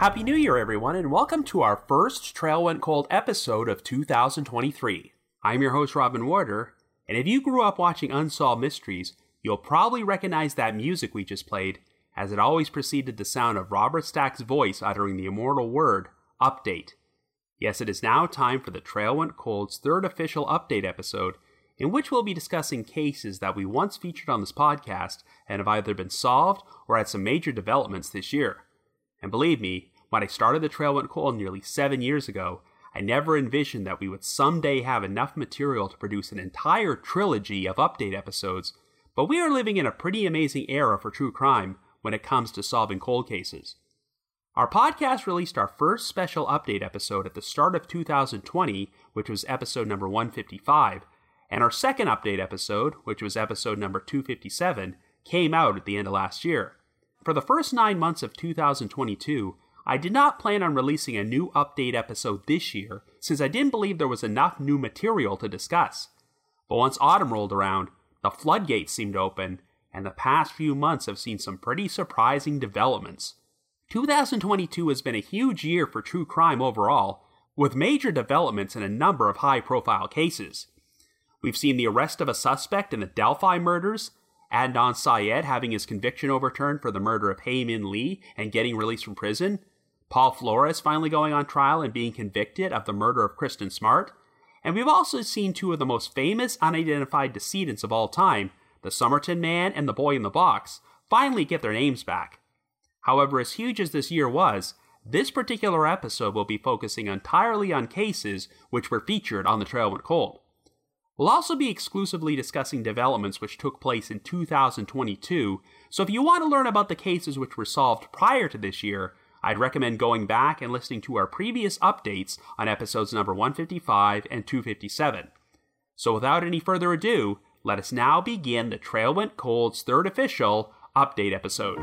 Happy New Year, everyone, and welcome to our first Trail Went Cold episode of 2023. I'm your host, Robin Warder, and if you grew up watching Unsolved Mysteries, you'll probably recognize that music we just played, as it always preceded the sound of Robert Stack's voice uttering the immortal word, update. Yes, it is now time for the Trail Went Cold's third official update episode, in which we'll be discussing cases that we once featured on this podcast and have either been solved or had some major developments this year. And believe me, when I started the Trail Went Cold nearly 7 years ago, I never envisioned that we would someday have enough material to produce an entire trilogy of update episodes, but we are living in a pretty amazing era for true crime when it comes to solving cold cases. Our podcast released our first special update episode at the start of 2020, which was episode number 155, and our second update episode, which was episode number 257, came out at the end of last year. For the first 9 months of 2022, I did not plan on releasing a new update episode this year, since I didn't believe there was enough new material to discuss. But once autumn rolled around, the floodgates seemed to open, and the past few months have seen some pretty surprising developments. 2022 has been a huge year for true crime overall, with major developments in a number of high-profile cases. We've seen the arrest of a suspect in the Delphi murders, Adnan Syed having his conviction overturned for the murder of Hae Min Lee and getting released from prison, Paul Flores finally going on trial and being convicted of the murder of Kristen Smart, and we've also seen two of the most famous unidentified decedents of all time, the Somerton Man and the Boy in the Box, finally get their names back. However, as huge as this year was, this particular episode will be focusing entirely on cases which were featured on the Trail Went Cold. We'll also be exclusively discussing developments which took place in 2022, so if you want to learn about the cases which were solved prior to this year, I'd recommend going back and listening to our previous updates on episodes number 155 and 257. So without any further ado, let us now begin the Trail Went Cold's third official update episode.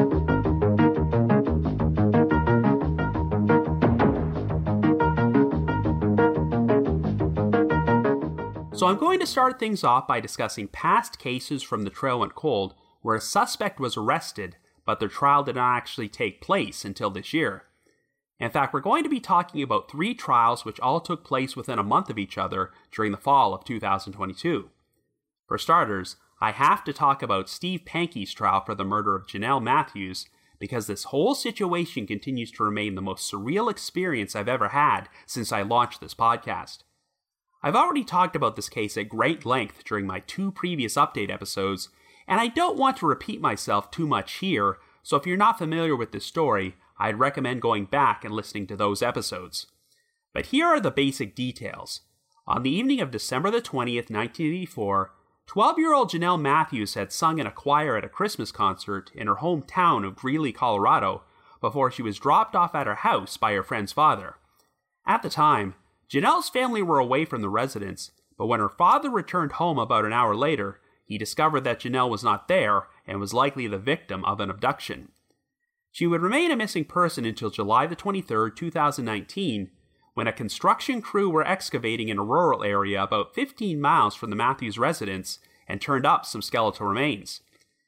So I'm going to start things off by discussing past cases from the Trail Went Cold where a suspect was arrested, but their trial did not actually take place until this year. In fact, we're going to be talking about 3 trials which all took place within a month of each other during the fall of 2022. For starters, I have to talk about Steve Pankey's trial for the murder of Janelle Matthews, because this whole situation continues to remain the most surreal experience I've ever had since I launched this podcast. I've already talked about this case at great length during my 2 previous update episodes, and I don't want to repeat myself too much here, so if you're not familiar with this story, I'd recommend going back and listening to those episodes. But here are the basic details. On the evening of December the 20th, 1984, 12-year-old Janelle Matthews had sung in a choir at a Christmas concert in her hometown of Greeley, Colorado, before she was dropped off at her house by her friend's father. At the time, Janelle's family were away from the residence, but when her father returned home about an hour later, he discovered that Janelle was not there and was likely the victim of an abduction. She would remain a missing person until July the 23rd, 2019, when a construction crew were excavating in a rural area about 15 miles from the Matthews residence and turned up some skeletal remains.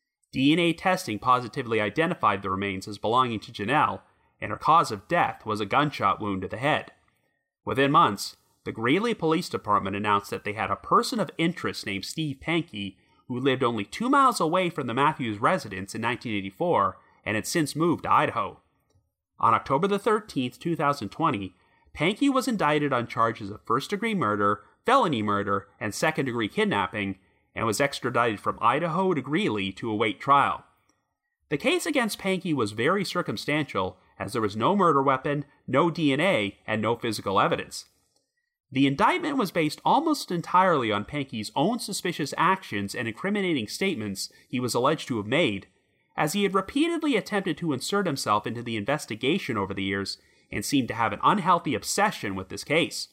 DNA testing positively identified the remains as belonging to Janelle, and her cause of death was a gunshot wound to the head. Within months, the Greeley Police Department announced that they had a person of interest named Steve Pankey, who lived only 2 miles away from the Matthews residence in 1984 and had since moved to Idaho. On October the 13th, 2020, Pankey was indicted on charges of first-degree murder, felony murder, and second-degree kidnapping, and was extradited from Idaho to Greeley to await trial. The case against Pankey was very circumstantial, as there was no murder weapon, no DNA, and no physical evidence. The indictment was based almost entirely on Pankey's own suspicious actions and incriminating statements he was alleged to have made, as he had repeatedly attempted to insert himself into the investigation over the years and seemed to have an unhealthy obsession with this case.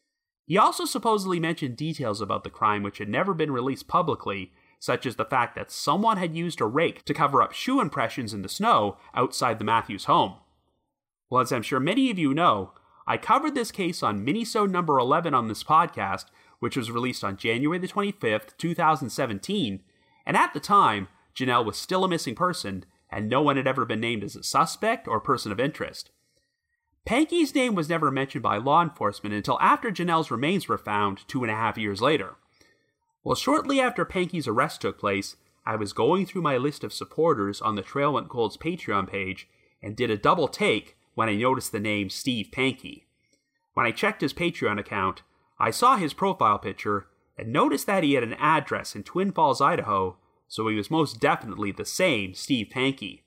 He also supposedly mentioned details about the crime which had never been released publicly, such as the fact that someone had used a rake to cover up shoe impressions in the snow outside the Matthews home. Well, as I'm sure many of you know, I covered this case on Minisode number 11 on this podcast, which was released on January the 25th, 2017, and at the time, Janelle was still a missing person, and no one had ever been named as a suspect or person of interest. Pankey's name was never mentioned by law enforcement until after Janelle's remains were found 2.5 years later. Well, shortly after Pankey's arrest took place, I was going through my list of supporters on the Trail Went Cold's Patreon page and did a double take when I noticed the name Steve Pankey. When I checked his Patreon account, I saw his profile picture and noticed that he had an address in Twin Falls, Idaho, so he was most definitely the same Steve Pankey.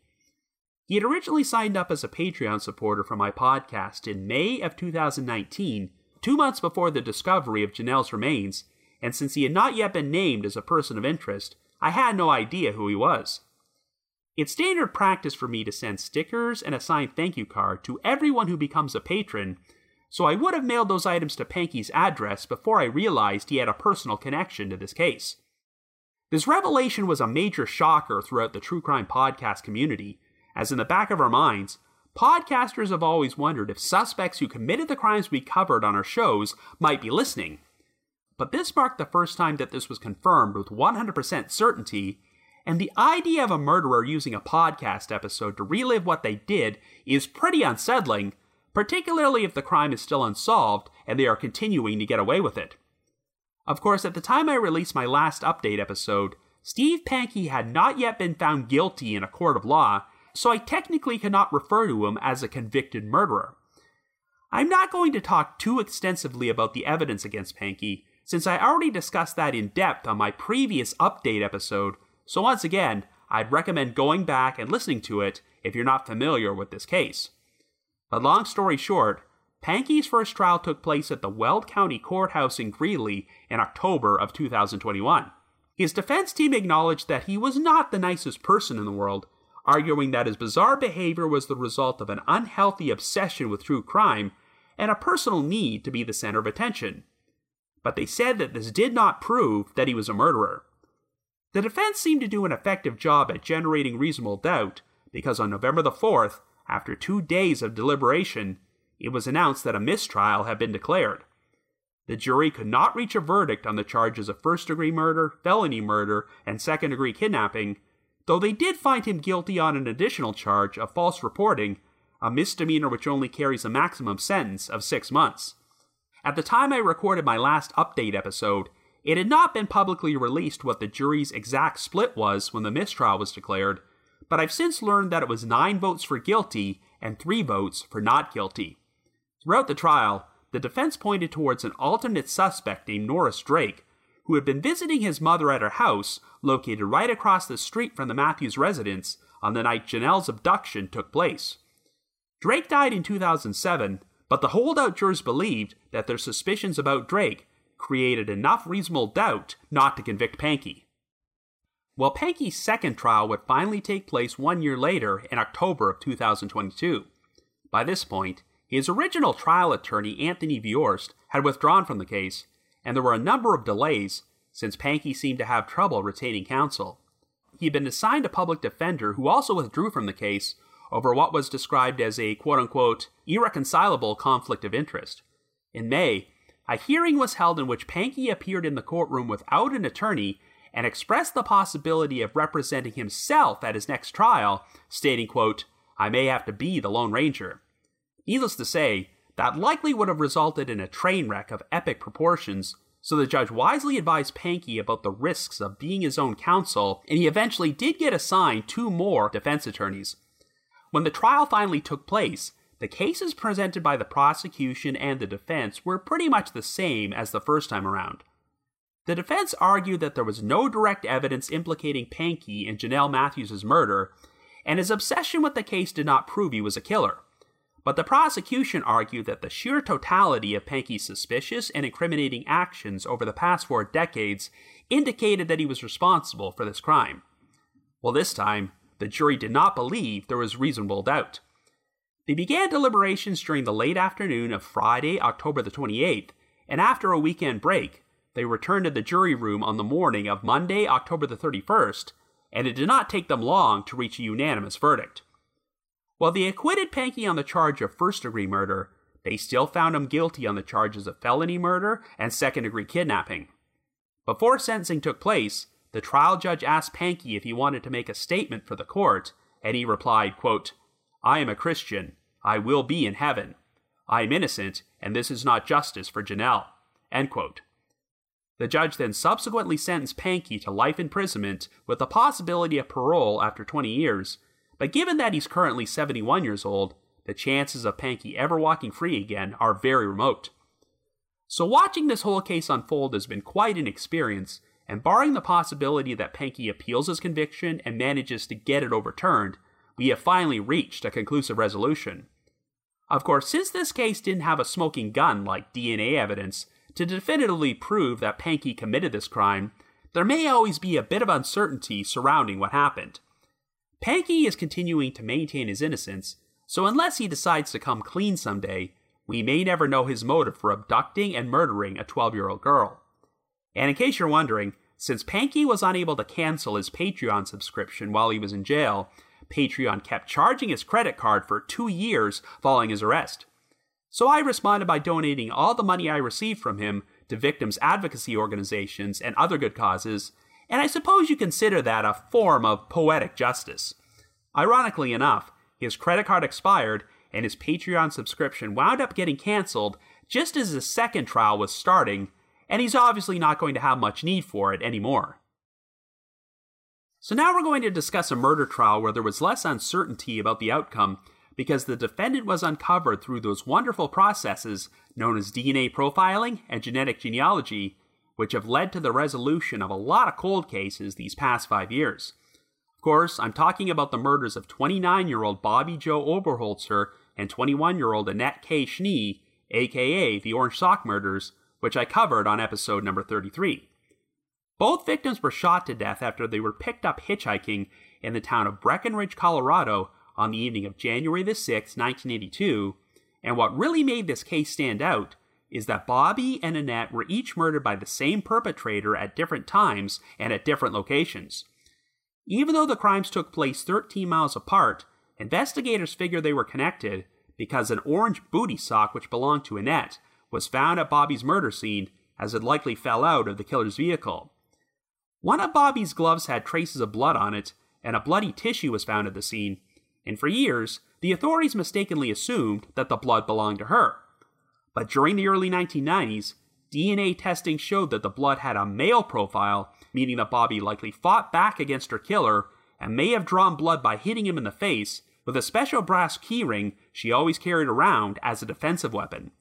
He had originally signed up as a Patreon supporter for my podcast in May of 2019, 2 months before the discovery of Janelle's remains, and since he had not yet been named as a person of interest, I had no idea who he was. It's standard practice for me to send stickers and a signed thank you card to everyone who becomes a patron, so I would have mailed those items to Pankey's address before I realized he had a personal connection to this case. This revelation was a major shocker throughout the true crime podcast community, as in the back of our minds, podcasters have always wondered if suspects who committed the crimes we covered on our shows might be listening. But this marked the first time that this was confirmed with 100% certainty, and the idea of a murderer using a podcast episode to relive what they did is pretty unsettling, particularly if the crime is still unsolved and they are continuing to get away with it. Of course, at the time I released my last update episode, Steve Pankey had not yet been found guilty in a court of law, so I technically cannot refer to him as a convicted murderer. I'm not going to talk too extensively about the evidence against Pankey, since I already discussed that in depth on my previous update episode, so once again, I'd recommend going back and listening to it if you're not familiar with this case. But long story short, Pankey's first trial took place at the Weld County Courthouse in Greeley in October of 2021. His defense team acknowledged that he was not the nicest person in the world, arguing that his bizarre behavior was the result of an unhealthy obsession with true crime and a personal need to be the center of attention. But they said that this did not prove that he was a murderer. The defense seemed to do an effective job at generating reasonable doubt, because on November the 4th, after 2 days of deliberation, it was announced that a mistrial had been declared. The jury could not reach a verdict on the charges of first-degree murder, felony murder, and second-degree kidnapping, though they did find him guilty on an additional charge of false reporting, a misdemeanor which only carries a maximum sentence of 6 months. At the time I recorded my last update episode, it had not been publicly released what the jury's exact split was when the mistrial was declared, but I've since learned that it was 9 votes for guilty and 3 votes for not guilty. Throughout the trial, the defense pointed towards an alternate suspect named Norris Drake, who had been visiting his mother at her house, located right across the street from the Matthews residence, on the night Janelle's abduction took place. Drake died in 2007, but the holdout jurors believed that their suspicions about Drake created enough reasonable doubt not to convict Pankey. Well, Pankey's second trial would finally take place 1 year later in October of 2022. By this point, his original trial attorney, Anthony Viorst, had withdrawn from the case, and there were a number of delays since Pankey seemed to have trouble retaining counsel. He had been assigned a public defender who also withdrew from the case over what was described as a quote-unquote irreconcilable conflict of interest. In May, a hearing was held in which Pankey appeared in the courtroom without an attorney and expressed the possibility of representing himself at his next trial, stating, quote, "I may have to be the Lone Ranger." Needless to say, that likely would have resulted in a train wreck of epic proportions, so the judge wisely advised Pankey about the risks of being his own counsel, and he eventually did get assigned 2 more defense attorneys. When the trial finally took place, the cases presented by the prosecution and the defense were pretty much the same as the first time around. The defense argued that there was no direct evidence implicating Pankey in Janelle Matthews' murder, and his obsession with the case did not prove he was a killer. But the prosecution argued that the sheer totality of Pankey's suspicious and incriminating actions over the past 4 decades indicated that he was responsible for this crime. Well, this time, the jury did not believe there was reasonable doubt. They began deliberations during the late afternoon of Friday, October the 28th, and after a weekend break, they returned to the jury room on the morning of Monday, October the 31st, and it did not take them long to reach a unanimous verdict. While they acquitted Pankey on the charge of first-degree murder, they still found him guilty on the charges of felony murder and second-degree kidnapping. Before sentencing took place, the trial judge asked Pankey if he wanted to make a statement for the court, and he replied, quote, "I am a Christian. I will be in heaven. I'm innocent, and this is not justice for Janelle. End quote. The judge then subsequently sentenced Pankey to life imprisonment with the possibility of parole after 20 years, but given that he's currently 71 years old, the chances of Pankey ever walking free again are very remote. So watching this whole case unfold has been quite an experience, and barring the possibility that Pankey appeals his conviction and manages to get it overturned, we have finally reached a conclusive resolution. Of course, since this case didn't have a smoking gun like DNA evidence to definitively prove that Pankey committed this crime, there may always be a bit of uncertainty surrounding what happened. Pankey is continuing to maintain his innocence, so unless he decides to come clean someday, we may never know his motive for abducting and murdering a 12-year-old girl. And in case you're wondering, since Pankey was unable to cancel his Patreon subscription while he was in jail, Patreon kept charging his credit card for 2 years following his arrest. So I responded by donating all the money I received from him to victims' advocacy organizations and other good causes, and I suppose you consider that a form of poetic justice. Ironically enough, his credit card expired and his Patreon subscription wound up getting canceled just as his second trial was starting, and he's obviously not going to have much need for it anymore. So now we're going to discuss a murder trial where there was less uncertainty about the outcome because the defendant was uncovered through those wonderful processes known as DNA profiling and genetic genealogy, which have led to the resolution of a lot of cold cases these past 5 years. Of course, I'm talking about the murders of 29-year-old Bobby Joe Oberholzer and 21-year-old Annette K. Schnee, aka the Orange Sock Murders, which I covered on episode number 33. Both victims were shot to death after they were picked up hitchhiking in the town of Breckenridge, Colorado on the evening of January the 6th, 1982, and what really made this case stand out is that Bobby and Annette were each murdered by the same perpetrator at different times and at different locations. Even though the crimes took place 13 miles apart, investigators figured they were connected because an orange booty sock which belonged to Annette was found at Bobby's murder scene as it likely fell out of the killer's vehicle. One of Bobby's gloves had traces of blood on it, and a bloody tissue was found at the scene, and for years, the authorities mistakenly assumed that the blood belonged to her. But during the early 1990s, DNA testing showed that the blood had a male profile, meaning that Bobby likely fought back against her killer and may have drawn blood by hitting him in the face with a special brass keyring she always carried around as a defensive weapon.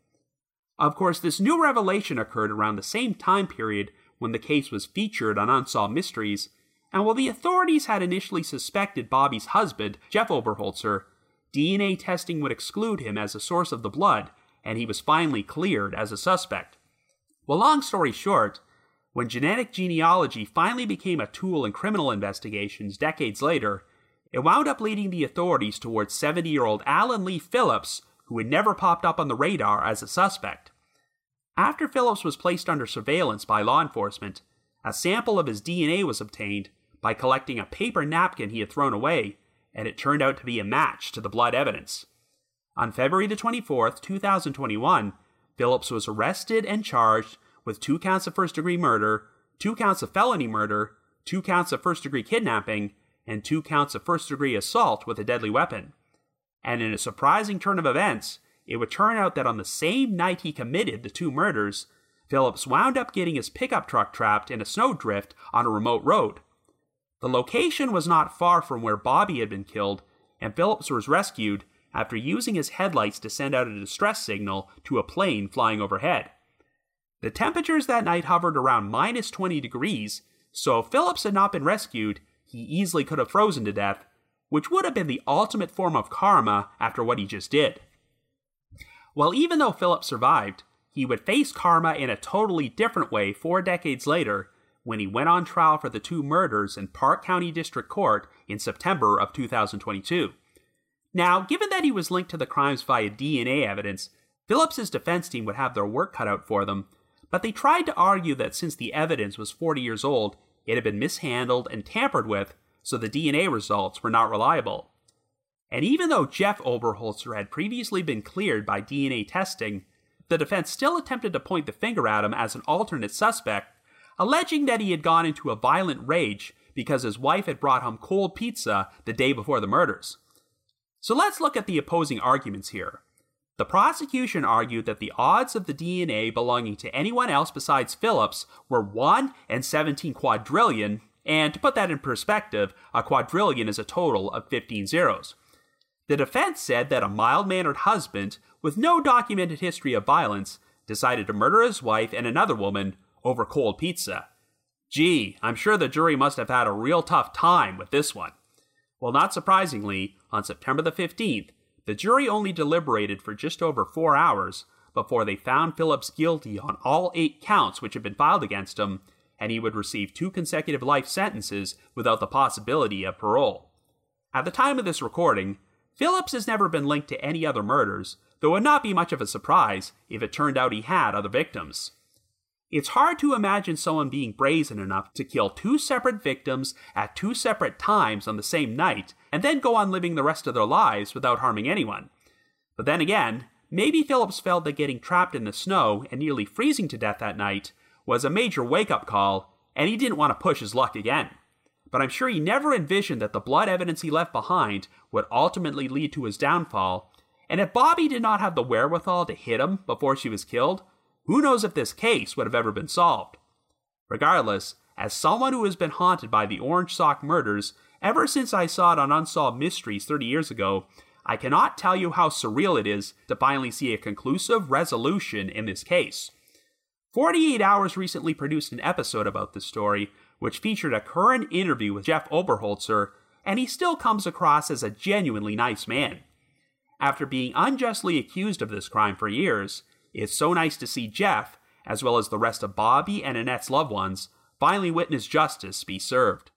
Of course, this new revelation occurred around the same time period when the case was featured on Unsolved Mysteries, and while the authorities had initially suspected Bobby's husband, Jeff Oberholzer, DNA testing would exclude him as a source of the blood, and he was finally cleared as a suspect. Well, long story short, when genetic genealogy finally became a tool in criminal investigations decades later, it wound up leading the authorities towards 70-year-old Alan Lee Phillips, who had never popped up on the radar as a suspect. After Phillips was placed under surveillance by law enforcement, a sample of his DNA was obtained by collecting a paper napkin he had thrown away, and it turned out to be a match to the blood evidence. On February the 24th, 2021, Phillips was arrested and charged with 2 counts of first-degree murder, 2 counts of felony murder, 2 counts of first-degree kidnapping, and 2 counts of first-degree assault with a deadly weapon. And in a surprising turn of events, it would turn out that on the same night he committed the 2 murders, Phillips wound up getting his pickup truck trapped in a snowdrift on a remote road. The location was not far from where Bobby had been killed, and Phillips was rescued after using his headlights to send out a distress signal to a plane flying overhead. The temperatures that night hovered around minus 20 degrees, so if Phillips had not been rescued, he easily could have frozen to death, which would have been the ultimate form of karma after what he just did. Well, even though Phillips survived, he would face karma in a totally different way 4 decades later when he went on trial for the 2 murders in Park County District Court in September of 2022. Now, given that he was linked to the crimes via DNA evidence, Phillips's defense team would have their work cut out for them, but they tried to argue that since the evidence was 40 years old, it had been mishandled and tampered with, so the DNA results were not reliable. And even though Jeff Oberholzer had previously been cleared by DNA testing, the defense still attempted to point the finger at him as an alternate suspect, alleging that he had gone into a violent rage because his wife had brought home cold pizza the day before the murders. So let's look at the opposing arguments here. The prosecution argued that the odds of the DNA belonging to anyone else besides Phillips were 1 in 17 quadrillion, and to put that in perspective, a quadrillion is a total of 15 zeros. The defense said that a mild-mannered husband with no documented history of violence decided to murder his wife and another woman over cold pizza. Gee, I'm sure the jury must have had a real tough time with this one. Well, not surprisingly, on September the 15th, the jury only deliberated for just over 4 hours before they found Phillips guilty on all 8 counts which had been filed against him, and he would receive 2 consecutive life sentences without the possibility of parole. At the time of this recording, Phillips has never been linked to any other murders, though it would not be much of a surprise if it turned out he had other victims. It's hard to imagine someone being brazen enough to kill 2 separate victims at 2 separate times on the same night, and then go on living the rest of their lives without harming anyone. But then again, maybe Phillips felt that getting trapped in the snow and nearly freezing to death that night was a major wake-up call, and he didn't want to push his luck again. But I'm sure he never envisioned that the blood evidence he left behind would ultimately lead to his downfall, and if Bobby did not have the wherewithal to hit him before she was killed, who knows if this case would have ever been solved. Regardless, as someone who has been haunted by the Orange Sock murders ever since I saw it on Unsolved Mysteries 30 years ago, I cannot tell you how surreal it is to finally see a conclusive resolution in this case. 48 Hours recently produced an episode about this story, which featured a current interview with Jeff Oberholzer, and he still comes across as a genuinely nice man. After being unjustly accused of this crime for years, it's so nice to see Jeff, as well as the rest of Bobby and Annette's loved ones, finally witness justice be served.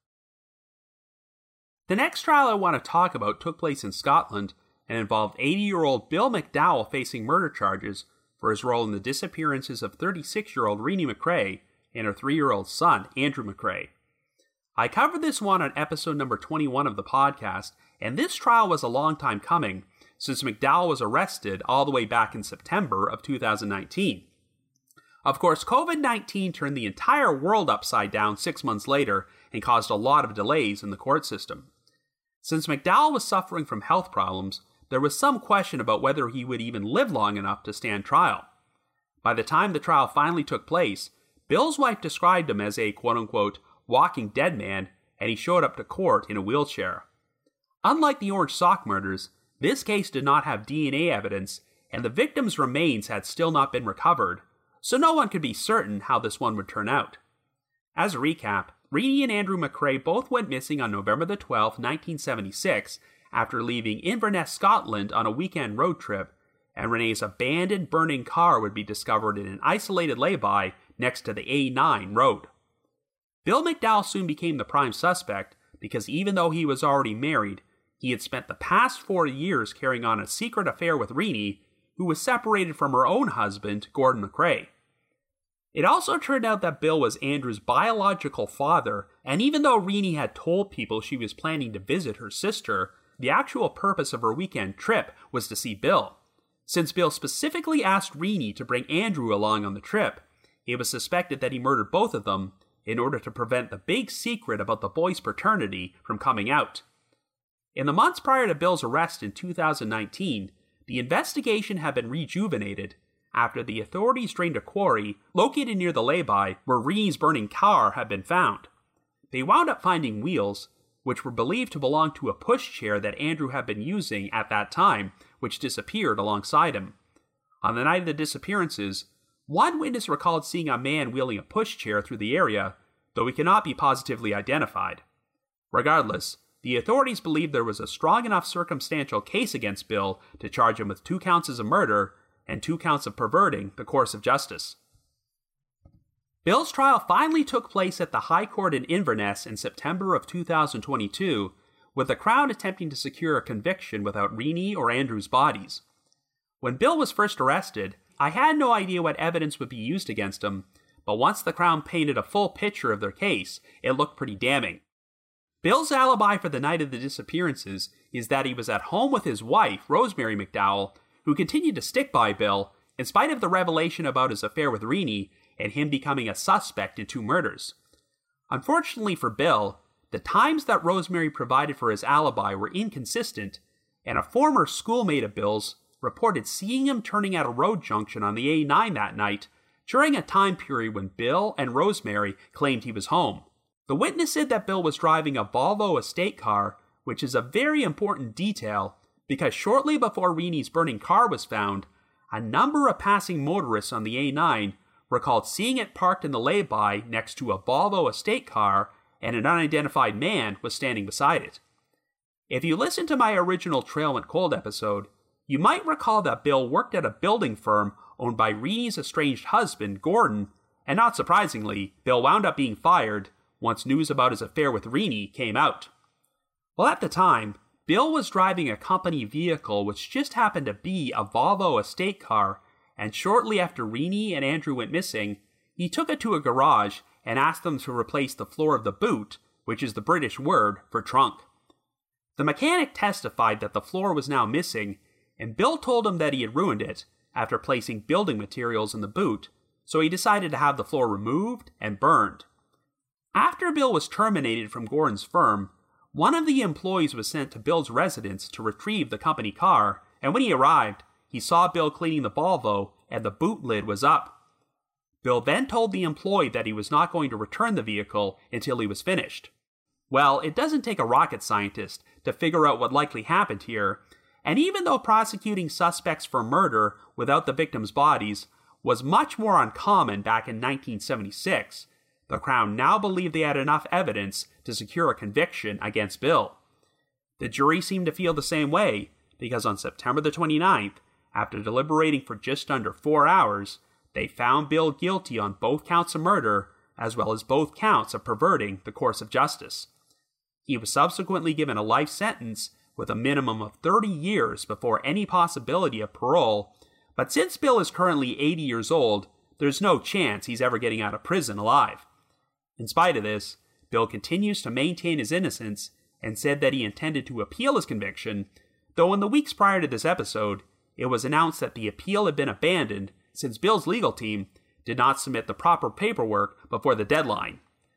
The next trial I want to talk about took place in Scotland and involved 80-year-old Bill McDowell facing murder charges for his role in the disappearances of 36-year-old Renee McRae and her 3-year-old son, Andrew McRae. I covered this one on episode number 21 of the podcast, and this trial was a long time coming, since McDowell was arrested all the way back in September of 2019. Of course, COVID-19 turned the entire world upside down 6 months later and caused a lot of delays in the court system. Since McDowell was suffering from health problems, there was some question about whether he would even live long enough to stand trial. By the time the trial finally took place, Bill's wife described him as a quote-unquote walking dead man, and he showed up to court in a wheelchair. Unlike the Orange Sock murders, this case did not have DNA evidence, and the victim's remains had still not been recovered, so no one could be certain how this one would turn out. As a recap, Renee and Andrew McRae both went missing on November the 12th, 1976, after leaving Inverness, Scotland on a weekend road trip, and Renee's abandoned burning car would be discovered in an isolated lay-by next to the A9 road. Bill McDowell soon became the prime suspect because even though he was already married, he had spent the past 4 years carrying on a secret affair with Renee, who was separated from her own husband, Gordon McRae. It also turned out that Bill was Andrew's biological father, and even though Renee had told people she was planning to visit her sister, the actual purpose of her weekend trip was to see Bill. Since Bill specifically asked Renee to bring Andrew along on the trip, it was suspected that he murdered both of them in order to prevent the big secret about the boys' paternity from coming out. In the months prior to Bill's arrest in 2019, the investigation had been rejuvenated after the authorities drained a quarry located near the lay-by where Renee's burning car had been found. They wound up finding wheels, which were believed to belong to a pushchair that Andrew had been using at that time, which disappeared alongside him. On the night of the disappearances, one witness recalled seeing a man wheeling a pushchair through the area, though he cannot be positively identified. Regardless, the authorities believed there was a strong enough circumstantial case against Bill to charge him with 2 counts of murder and 2 counts of perverting the course of justice. Bill's trial finally took place at the High Court in Inverness in September of 2022, with the Crown attempting to secure a conviction without Renee or Andrew's bodies. When Bill was first arrested, I had no idea what evidence would be used against him, but once the Crown painted a full picture of their case, it looked pretty damning. Bill's alibi for the night of the disappearances is that he was at home with his wife, Rosemary McDowell, who continued to stick by Bill in spite of the revelation about his affair with Renee and him becoming a suspect in 2 murders. Unfortunately for Bill, the times that Rosemary provided for his alibi were inconsistent, and a former schoolmate of Bill's, reported seeing him turning at a road junction on the A9 that night during a time period when Bill and Rosemary claimed he was home. The witness said that Bill was driving a Volvo estate car, which is a very important detail because shortly before Reeney's burning car was found, a number of passing motorists on the A9 recalled seeing it parked in the lay-by next to a Volvo estate car, and an unidentified man was standing beside it. If you listen to my original Trail Went Cold episode, you might recall that Bill worked at a building firm owned by Reeney's estranged husband, Gordon, and not surprisingly, Bill wound up being fired once news about his affair with Reeney came out. Well, at the time, Bill was driving a company vehicle which just happened to be a Volvo estate car, and shortly after Reeney and Andrew went missing, he took it to a garage and asked them to replace the floor of the boot, which is the British word for trunk. The mechanic testified that the floor was now missing, and Bill told him that he had ruined it after placing building materials in the boot, so he decided to have the floor removed and burned. After Bill was terminated from Gordon's firm, one of the employees was sent to Bill's residence to retrieve the company car, and when he arrived, he saw Bill cleaning the Volvo and the boot lid was up. Bill then told the employee that he was not going to return the vehicle until he was finished. Well, it doesn't take a rocket scientist to figure out what likely happened here, and even though prosecuting suspects for murder without the victims' bodies was much more uncommon back in 1976, the Crown now believed they had enough evidence to secure a conviction against Bill. The jury seemed to feel the same way, because on September the 29th, after deliberating for just under 4 hours, they found Bill guilty on both counts of murder, as well as both counts of perverting the course of justice. He was subsequently given a life sentence with a minimum of 30 years before any possibility of parole, but since Bill is currently 80 years old, there's no chance he's ever getting out of prison alive. In spite of this, Bill continues to maintain his innocence and said that he intended to appeal his conviction, though in the weeks prior to this episode, it was announced that the appeal had been abandoned since Bill's legal team did not submit the proper paperwork before the deadline.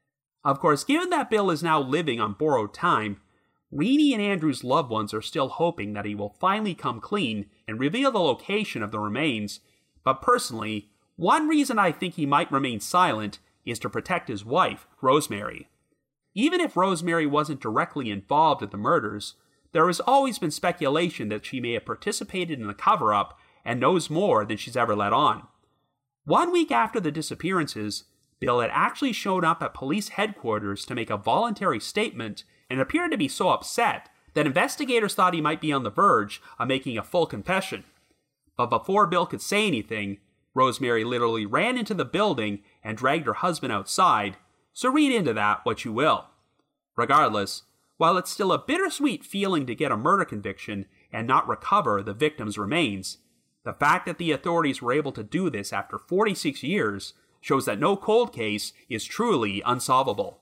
Of course, given that Bill is now living on borrowed time, Reeney and Andrew's loved ones are still hoping that he will finally come clean and reveal the location of the remains, but personally, one reason I think he might remain silent is to protect his wife, Rosemary. Even if Rosemary wasn't directly involved in the murders, there has always been speculation that she may have participated in the cover-up and knows more than she's ever let on. 1 week after the disappearances, Bill had actually shown up at police headquarters to make a voluntary statement and appeared to be so upset that investigators thought he might be on the verge of making a full confession. But before Bill could say anything, Rosemary literally ran into the building and dragged her husband outside, so read into that what you will. Regardless, while it's still a bittersweet feeling to get a murder conviction and not recover the victim's remains, the fact that the authorities were able to do this after 46 years shows that no cold case is truly unsolvable.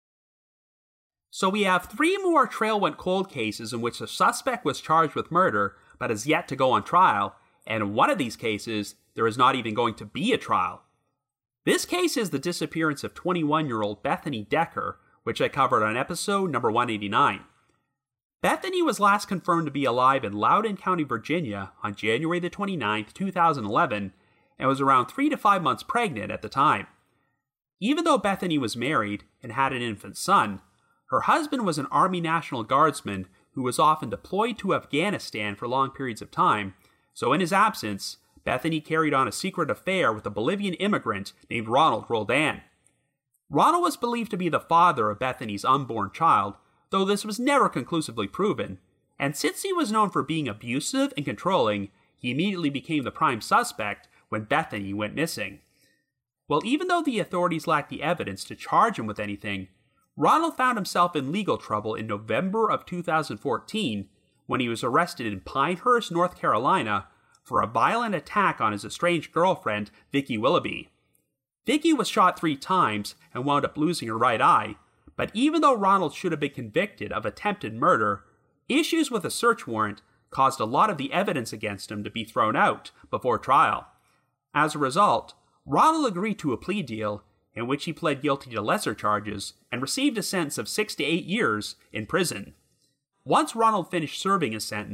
So we have 3 more Trail Went Cold cases in which the suspect was charged with murder but has yet to go on trial, and in one of these cases, there is not even going to be a trial. This case is the disappearance of 21-year-old Bethany Decker, which I covered on episode number 189. Bethany was last confirmed to be alive in Loudoun County, Virginia on January the 29th, 2011, and was around 3 to 5 months pregnant at the time. Even though Bethany was married and had an infant son, her husband was an Army National Guardsman who was often deployed to Afghanistan for long periods of time, so in his absence, Bethany carried on a secret affair with a Bolivian immigrant named Ronald Roldan. Ronald was believed to be the father of Bethany's unborn child, though this was never conclusively proven, and since he was known for being abusive and controlling, he immediately became the prime suspect when Bethany went missing. Well, even though the authorities lacked the evidence to charge him with anything, Ronald found himself in legal trouble in November of 2014 when he was arrested in Pinehurst, North Carolina, for a violent attack on his estranged girlfriend, Vicki Willoughby. Vicki was shot 3 times and wound up losing her right eye, but even though Ronald should have been convicted of attempted murder, issues with a search warrant caused a lot of the evidence against him to be thrown out before trial. As a result, Ronald agreed to a plea deal in which he pled guilty to lesser charges and received a sentence of 6 to 8 years in prison. Once Ronald finished serving his sentence,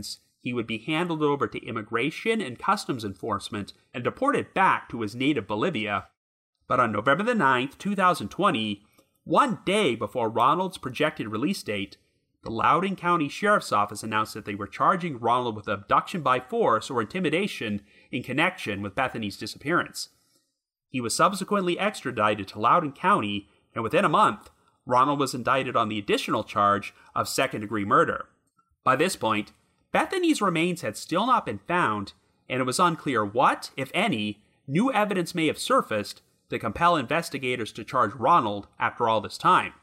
he would be handed over to Immigration and Customs Enforcement and deported back to his native Bolivia. But on November the 9th, 2020, one day before Ronald's projected release date, the Loudoun County Sheriff's Office announced that they were charging Ronald with abduction by force or intimidation in connection with Bethany's disappearance. He was subsequently extradited to Loudoun County, and within a month, Ronald was indicted on the additional charge of second-degree murder. By this point, Bethany's remains had still not been found, and it was unclear what, if any, new evidence may have surfaced to compel investigators to charge Ronald after all this time.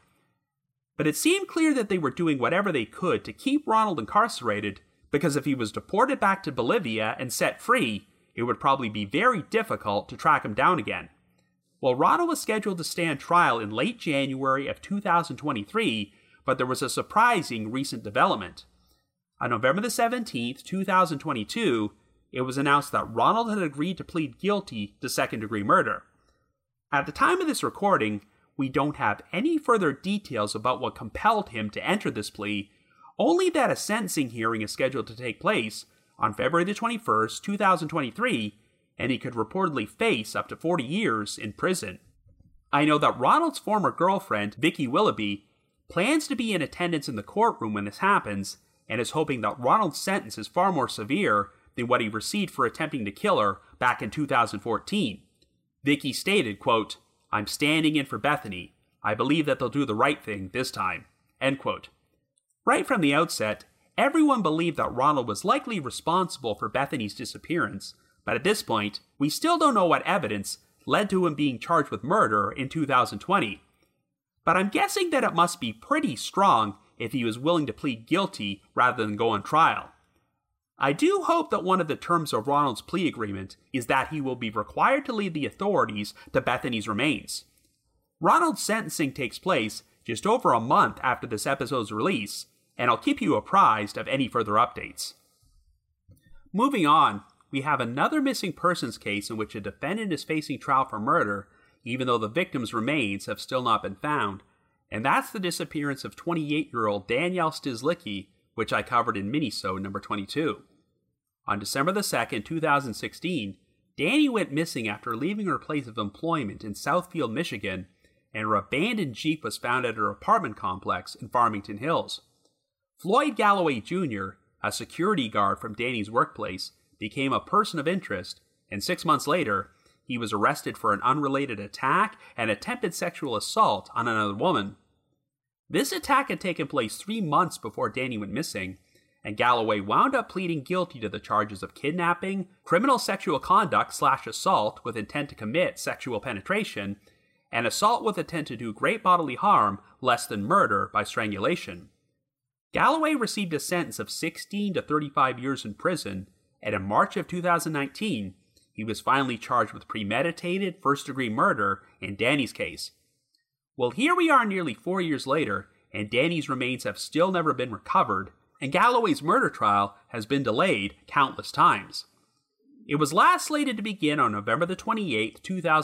But it seemed clear that they were doing whatever they could to keep Ronald incarcerated, because if he was deported back to Bolivia and set free, it would probably be very difficult to track him down again. Well, Ronald was scheduled to stand trial in late January of 2023, but there was a surprising recent development. On November the 17th, 2022, it was announced that Ronald had agreed to plead guilty to second-degree murder. At the time of this recording, we don't have any further details about what compelled him to enter this plea, only that a sentencing hearing is scheduled to take place on February the 21st, 2023, and he could reportedly face up to 40 years in prison. I know that Ronald's former girlfriend, Vicky Willoughby, plans to be in attendance in the courtroom when this happens, and is hoping that Ronald's sentence is far more severe than what he received for attempting to kill her back in 2014. Vicky stated, quote, "I'm standing in for Bethany. I believe that they'll do the right thing this time." End quote. Right from the outset, everyone believed that Ronald was likely responsible for Bethany's disappearance, but at this point, we still don't know what evidence led to him being charged with murder in 2020. But I'm guessing that it must be pretty strong if he was willing to plead guilty rather than go on trial. I do hope that one of the terms of Ronald's plea agreement is that he will be required to lead the authorities to Bethany's remains. Ronald's sentencing takes place just over a month after this episode's release, and I'll keep you apprised of any further updates. Moving on, we have another missing persons case in which a defendant is facing trial for murder, even though the victim's remains have still not been found, and that's the disappearance of 28-year-old Danielle Stizlicki, which I covered in Minisode number 22. On December the 2nd, 2016, Danny went missing after leaving her place of employment in Southfield, Michigan, and her abandoned Jeep was found at her apartment complex in Farmington Hills. Floyd Galloway Jr., a security guard from Danny's workplace, became a person of interest, and 6 months later, he was arrested for an unrelated attack and attempted sexual assault on another woman. This attack had taken place 3 months before Danny went missing, and Galloway wound up pleading guilty to the charges of kidnapping, criminal sexual conduct/assault with intent to commit sexual penetration, and assault with intent to do great bodily harm less than murder by strangulation. Galloway received a sentence of 16 to 35 years in prison, and in March of 2019, he was finally charged with premeditated first-degree murder in Danny's case. Well, here we are nearly 4 years later, and Danny's remains have still never been recovered, and Galloway's murder trial has been delayed countless times. It was last slated to begin on November the 28th,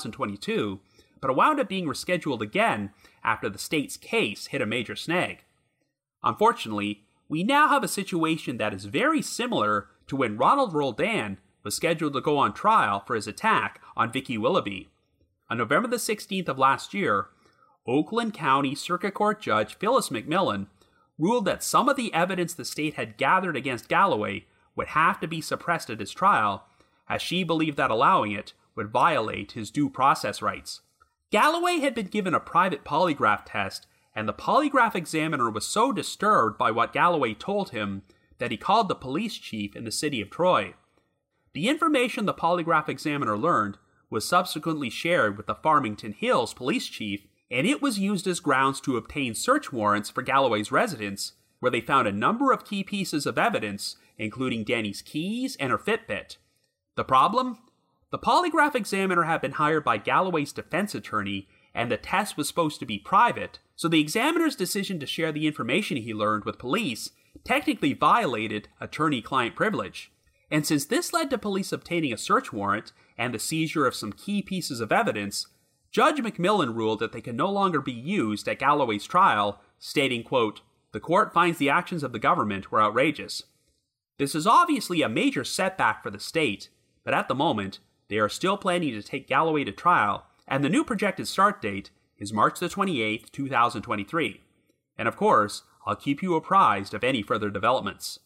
2022, but it wound up being rescheduled again after the state's case hit a major snag. Unfortunately, we now have a situation that is very similar to when Ronald Roldan was scheduled to go on trial for his attack on Vicky Willoughby. On November the 16th of last year, Oakland County Circuit Court Judge Phyllis McMillan ruled that some of the evidence the state had gathered against Galloway would have to be suppressed at his trial, as she believed that allowing it would violate his due process rights. Galloway had been given a private polygraph test, and the polygraph examiner was so disturbed by what Galloway told him that he called the police chief in the city of Troy. The information the polygraph examiner learned was subsequently shared with the Farmington Hills police chief, and it was used as grounds to obtain search warrants for Galloway's residence, where they found a number of key pieces of evidence, including Danny's keys and her Fitbit. The problem? The polygraph examiner had been hired by Galloway's defense attorney, and the test was supposed to be private, so the examiner's decision to share the information he learned with police technically violated attorney-client privilege. And since this led to police obtaining a search warrant and the seizure of some key pieces of evidence, Judge McMillan ruled that they could no longer be used at Galloway's trial, stating, quote, "The court finds the actions of the government were outrageous." This is obviously a major setback for the state, but at the moment, they are still planning to take Galloway to trial, and the new projected start date is March the 28th, 2023. And of course, I'll keep you apprised of any further developments.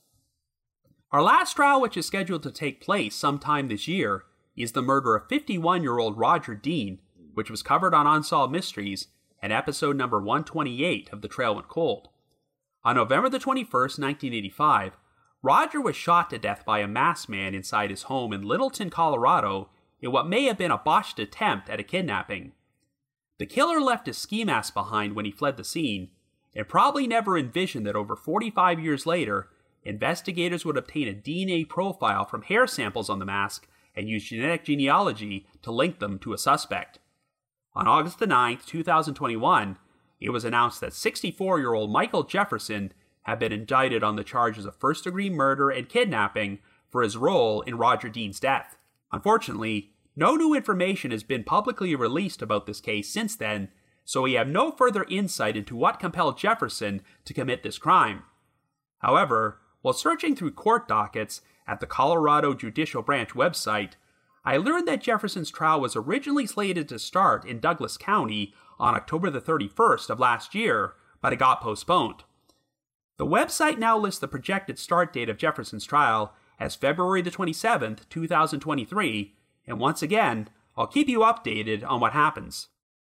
Our last trial, which is scheduled to take place sometime this year, is the murder of 51-year-old Roger Dean, which was covered on Unsolved Mysteries and episode number 128 of The Trail Went Cold. On November the 21st, 1985, Roger was shot to death by a masked man inside his home in Littleton, Colorado, in what may have been a botched attempt at a kidnapping. The killer left his ski mask behind when he fled the scene, and probably never envisioned that over 45 years later, investigators would obtain a DNA profile from hair samples on the mask and use genetic genealogy to link them to a suspect. On August the 9th, 2021, it was announced that 64-year-old Michael Jefferson had been indicted on the charges of first-degree murder and kidnapping for his role in Roger Dean's death. Unfortunately, no new information has been publicly released about this case since then, so we have no further insight into what compelled Jefferson to commit this crime. However, while searching through court dockets at the Colorado Judicial Branch website, I learned that Jefferson's trial was originally slated to start in Douglas County on October the 31st of last year, but it got postponed. The website now lists the projected start date of Jefferson's trial as February the 27th, 2023, and once again, I'll keep you updated on what happens.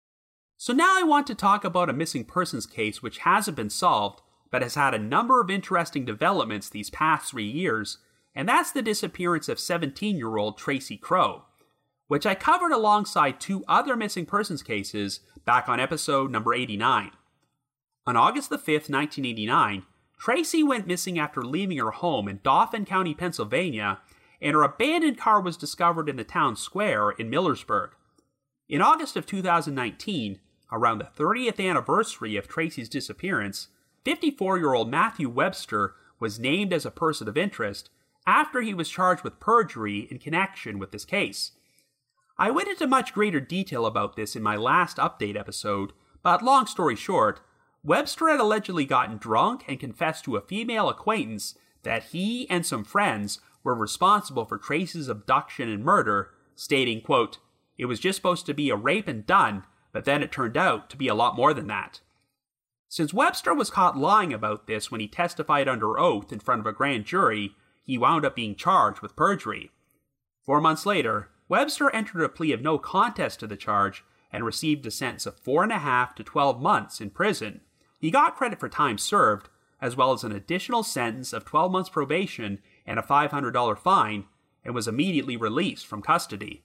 So now I want to talk about a missing persons case which hasn't been solved, but has had a number of interesting developments these past 3 years, and that's the disappearance of 17-year-old Tracy Crow, which I covered alongside 2 other missing persons cases back on episode number 89. On August the 5th, 1989, Tracy went missing after leaving her home in Dauphin County, Pennsylvania, and her abandoned car was discovered in the town square in Millersburg. In August of 2019, around the 30th anniversary of Tracy's disappearance, 54-year-old Matthew Webster was named as a person of interest after he was charged with perjury in connection with this case. I went into much greater detail about this in my last update episode, but long story short, Webster had allegedly gotten drunk and confessed to a female acquaintance that he and some friends were responsible for Tracy's abduction and murder, stating, quote, "It was just supposed to be a rape and done, but then it turned out to be a lot more than that." Since Webster was caught lying about this when he testified under oath in front of a grand jury, he wound up being charged with perjury. 4 months later, Webster entered a plea of no contest to the charge and received a sentence of 4.5 to 12 months in prison. He got credit for time served, as well as an additional sentence of 12 months probation and a $500 fine, and was immediately released from custody.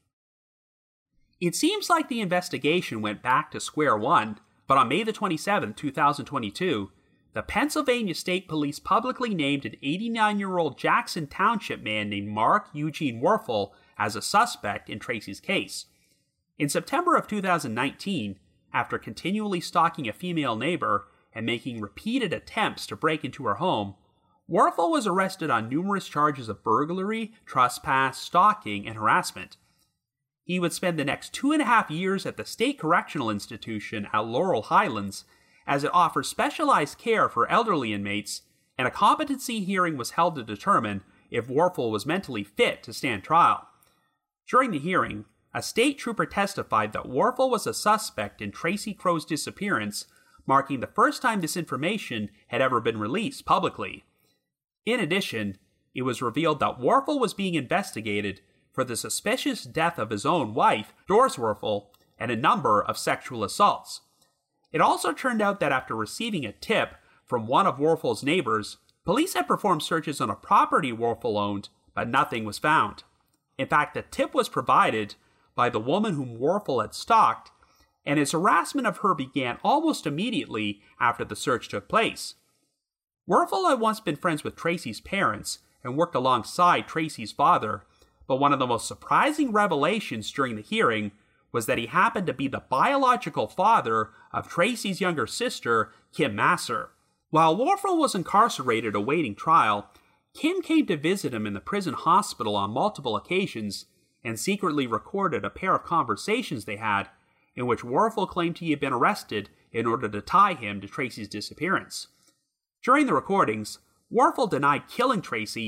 It seems like the investigation went back to square one, but on May the 27th, 2022, the Pennsylvania State Police publicly named an 89-year-old Jackson Township man named Mark Eugene Werfel as a suspect in Tracy's case. In September of 2019, after continually stalking a female neighbor and making repeated attempts to break into her home, Werfel was arrested on numerous charges of burglary, trespass, stalking, and harassment. He would spend the next 2.5 years at the State Correctional Institution at Laurel Highlands, as it offers specialized care for elderly inmates, and a competency hearing was held to determine if Werfel was mentally fit to stand trial. During the hearing, a state trooper testified that Werfel was a suspect in Tracy Crow's disappearance, marking the first time this information had ever been released publicly. In addition, it was revealed that Werfel was being investigated for the suspicious death of his own wife, Doris Werfel, and a number of sexual assaults. It also turned out that after receiving a tip from one of Werfel's neighbors, police had performed searches on a property Werfel owned, but nothing was found. In fact, the tip was provided by the woman whom Werfel had stalked, and his harassment of her began almost immediately after the search took place. Werfel had once been friends with Tracy's parents and worked alongside Tracy's father, but one of the most surprising revelations during the hearing was that he happened to be the biological father of Tracy's younger sister, Kim Masser. While Werfel was incarcerated awaiting trial, Kim came to visit him in the prison hospital on multiple occasions and secretly recorded a pair of conversations they had in which Werfel claimed he had been arrested in order to tie him to Tracy's disappearance. During the recordings, Werfel denied killing Tracy,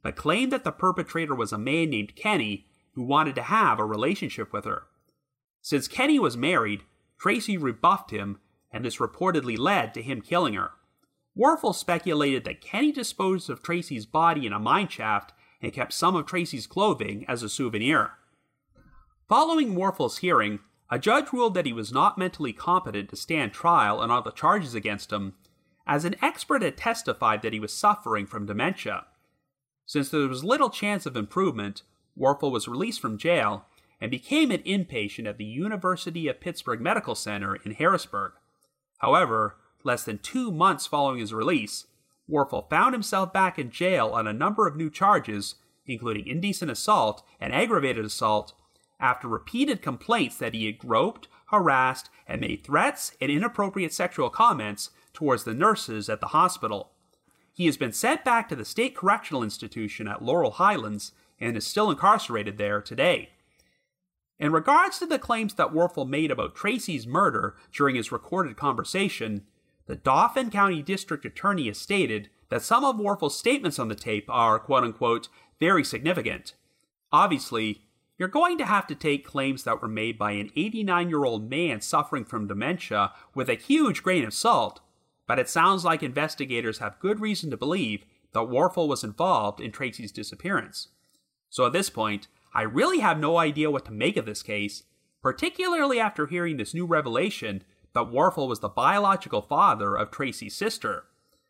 but claimed that the perpetrator was a man named Kenny who wanted to have a relationship with her. Since Kenny was married, Tracy rebuffed him, and this reportedly led to him killing her. Warfel speculated that Kenny disposed of Tracy's body in a mine shaft and kept some of Tracy's clothing as a souvenir. Following Warfel's hearing, a judge ruled that he was not mentally competent to stand trial on all the charges against him, as an expert had testified that he was suffering from dementia. Since there was little chance of improvement, Warfel was released from jail and became an inpatient at the University of Pittsburgh Medical Center in Harrisburg. However, less than 2 months following his release, Warfel found himself back in jail on a number of new charges, including indecent assault and aggravated assault, after repeated complaints that he had groped, harassed, and made threats and inappropriate sexual comments towards the nurses at the hospital. He has been sent back to the State Correctional Institution at Laurel Highlands and is still incarcerated there today. In regards to the claims that Warfel made about Tracy's murder during his recorded conversation, the Dauphin County District Attorney has stated that some of Warfel's statements on the tape are, quote-unquote, very significant. Obviously, you're going to have to take claims that were made by an 89-year-old man suffering from dementia with a huge grain of salt, but it sounds like investigators have good reason to believe that Warfel was involved in Tracy's disappearance. So at this point, I really have no idea what to make of this case, particularly after hearing this new revelation that Warfel was the biological father of Tracy's sister.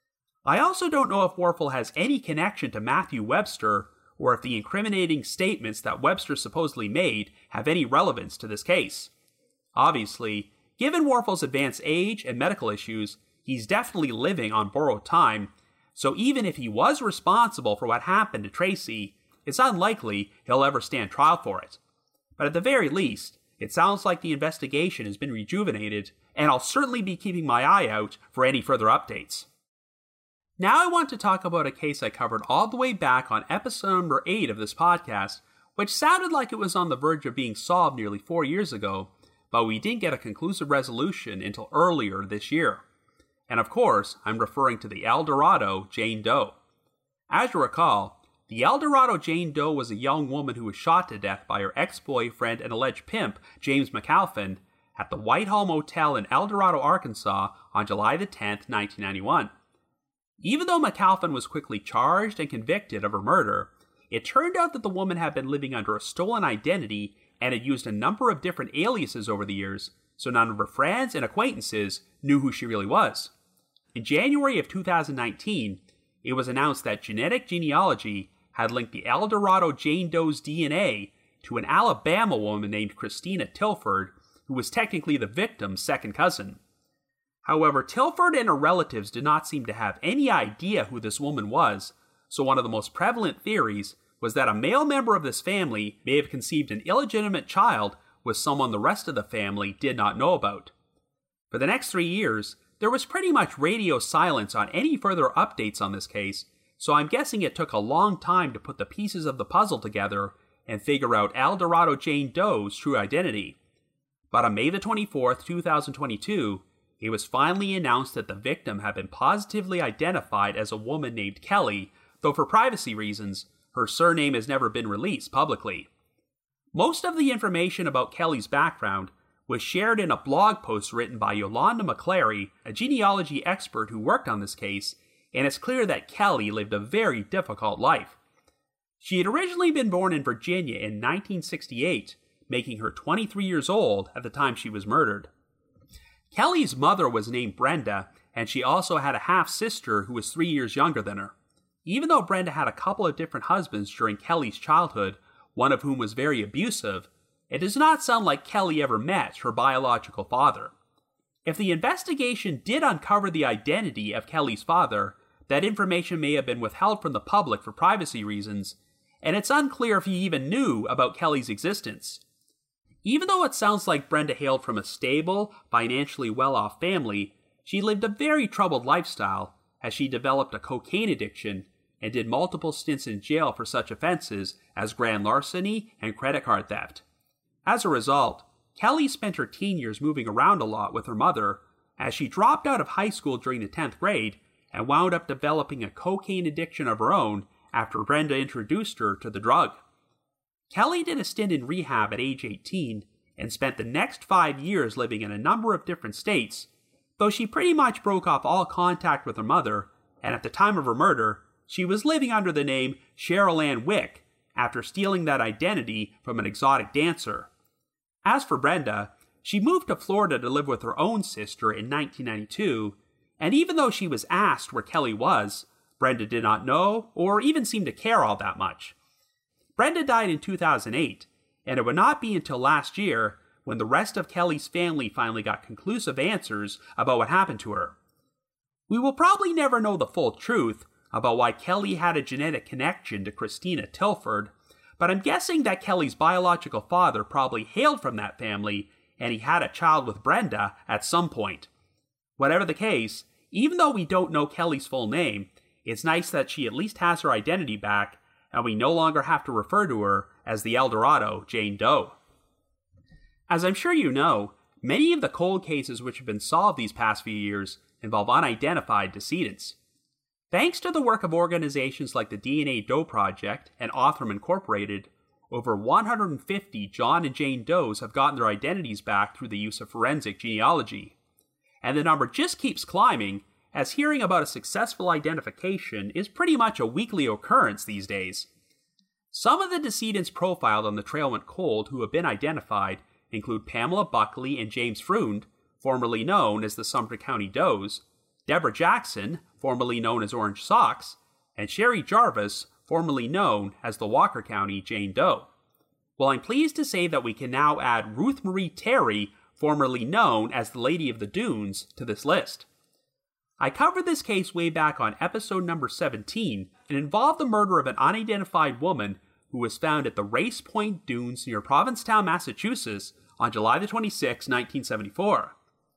I also don't know if Warfel has any connection to Matthew Webster, or if the incriminating statements that Webster supposedly made have any relevance to this case. Obviously, given Warfel's advanced age and medical issues, he's definitely living on borrowed time, so even if he was responsible for what happened to Tracy, it's unlikely he'll ever stand trial for it. But at the very least, it sounds like the investigation has been rejuvenated, and I'll certainly be keeping my eye out for any further updates. Now I want to talk about a case I covered all the way back on episode number 8 of this podcast, which sounded like it was on the verge of being solved nearly 4 years ago, but we didn't get a conclusive resolution until earlier this year. And of course, I'm referring to the El Dorado Jane Doe. As you recall, the El Dorado Jane Doe was a young woman who was shot to death by her ex-boyfriend and alleged pimp, James McAlphin, at the Whitehall Motel in El Dorado, Arkansas on July the 10th, 1991. Even though McAlphin was quickly charged and convicted of her murder, it turned out that the woman had been living under a stolen identity and had used a number of different aliases over the years, so none of her friends and acquaintances knew who she really was. In January of 2019, it was announced that genetic genealogy had linked the El Dorado Jane Doe's DNA to an Alabama woman named Christina Tilford, who was technically the victim's second cousin. However, Tilford and her relatives did not seem to have any idea who this woman was, so one of the most prevalent theories was that a male member of this family may have conceived an illegitimate child with someone the rest of the family did not know about. For the next 3 years, there was pretty much radio silence on any further updates on this case, so I'm guessing it took a long time to put the pieces of the puzzle together and figure out El Dorado Jane Doe's true identity. But on May the 24th, 2022, it was finally announced that the victim had been positively identified as a woman named Kelly, though for privacy reasons, her surname has never been released publicly. Most of the information about Kelly's background was shared in a blog post written by Yolanda McClary, a genealogy expert who worked on this case, and it's clear that Kelly lived a very difficult life. She had originally been born in Virginia in 1968, making her 23 years old at the time she was murdered. Kelly's mother was named Brenda, and she also had a half-sister who was 3 years younger than her. Even though Brenda had a couple of different husbands during Kelly's childhood, one of whom was very abusive, it does not sound like Kelly ever met her biological father. If the investigation did uncover the identity of Kelly's father, that information may have been withheld from the public for privacy reasons, and it's unclear if he even knew about Kelly's existence. Even though it sounds like Brenda hailed from a stable, financially well-off family, she lived a very troubled lifestyle as she developed a cocaine addiction and did multiple stints in jail for such offenses as grand larceny and credit card theft. As a result, Kelly spent her teen years moving around a lot with her mother as she dropped out of high school during the 10th grade and wound up developing a cocaine addiction of her own after Brenda introduced her to the drug. Kelly did a stint in rehab at age 18 and spent the next 5 years living in a number of different states, though she pretty much broke off all contact with her mother, and at the time of her murder, she was living under the name Cheryl Ann Wick after stealing that identity from an exotic dancer. As for Brenda, she moved to Florida to live with her own sister in 1992, and even though she was asked where Kelly was, Brenda did not know or even seem to care all that much. Brenda died in 2008, and it would not be until last year when the rest of Kelly's family finally got conclusive answers about what happened to her. We will probably never know the full truth about why Kelly had a genetic connection to Christina Tilford, but I'm guessing that Kelly's biological father probably hailed from that family and he had a child with Brenda at some point. Whatever the case, even though we don't know Kelly's full name, it's nice that she at least has her identity back and we no longer have to refer to her as the Eldorado Jane Doe. As I'm sure you know, many of the cold cases which have been solved these past few years involve unidentified decedents. Thanks to the work of organizations like the DNA Doe Project and Othram Incorporated, over 150 John and Jane Does have gotten their identities back through the use of forensic genealogy. And the number just keeps climbing, as hearing about a successful identification is pretty much a weekly occurrence these days. Some of the decedents profiled on The Trail Went Cold who have been identified include Pamela Buckley and James Freund, formerly known as the Sumter County Does, Deborah Jackson, formerly known as Orange Socks, and Sherry Jarvis, formerly known as the Walker County Jane Doe. Well, I'm pleased to say that we can now add Ruth Marie Terry, formerly known as the Lady of the Dunes, to this list. I covered this case way back on episode number 17 and involved the murder of an unidentified woman who was found at the Race Point Dunes near Provincetown, Massachusetts on July the 26th, 1974.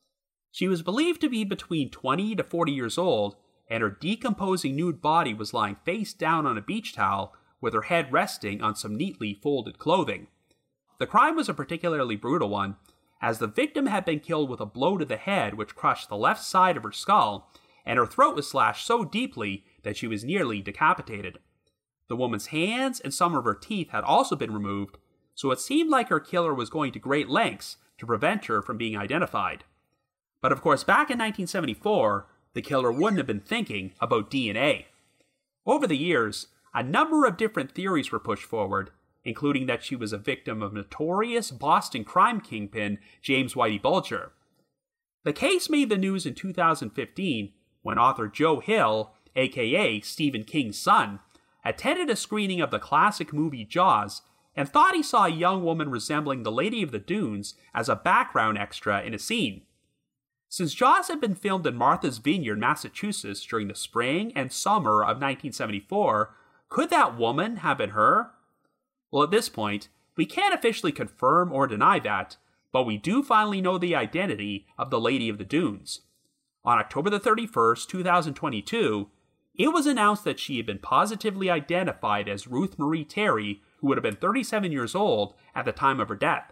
She was believed to be between 20 to 40 years old, and her decomposing nude body was lying face down on a beach towel with her head resting on some neatly folded clothing. The crime was a particularly brutal one, as the victim had been killed with a blow to the head which crushed the left side of her skull, and her throat was slashed so deeply that she was nearly decapitated. The woman's hands and some of her teeth had also been removed, so it seemed like her killer was going to great lengths to prevent her from being identified. But of course, back in 1974, the killer wouldn't have been thinking about DNA. Over the years, a number of different theories were pushed forward, including that she was a victim of notorious Boston crime kingpin James Whitey Bulger. The case made the news in 2015 when author Joe Hill, aka Stephen King's son, attended a screening of the classic movie Jaws and thought he saw a young woman resembling the Lady of the Dunes as a background extra in a scene. Since Jaws had been filmed in Martha's Vineyard, Massachusetts during the spring and summer of 1974, could that woman have been her? Well, at this point, we can't officially confirm or deny that, but we do finally know the identity of the Lady of the Dunes. On October the 31st, 2022, it was announced that she had been positively identified as Ruth Marie Terry, who would have been 37 years old at the time of her death.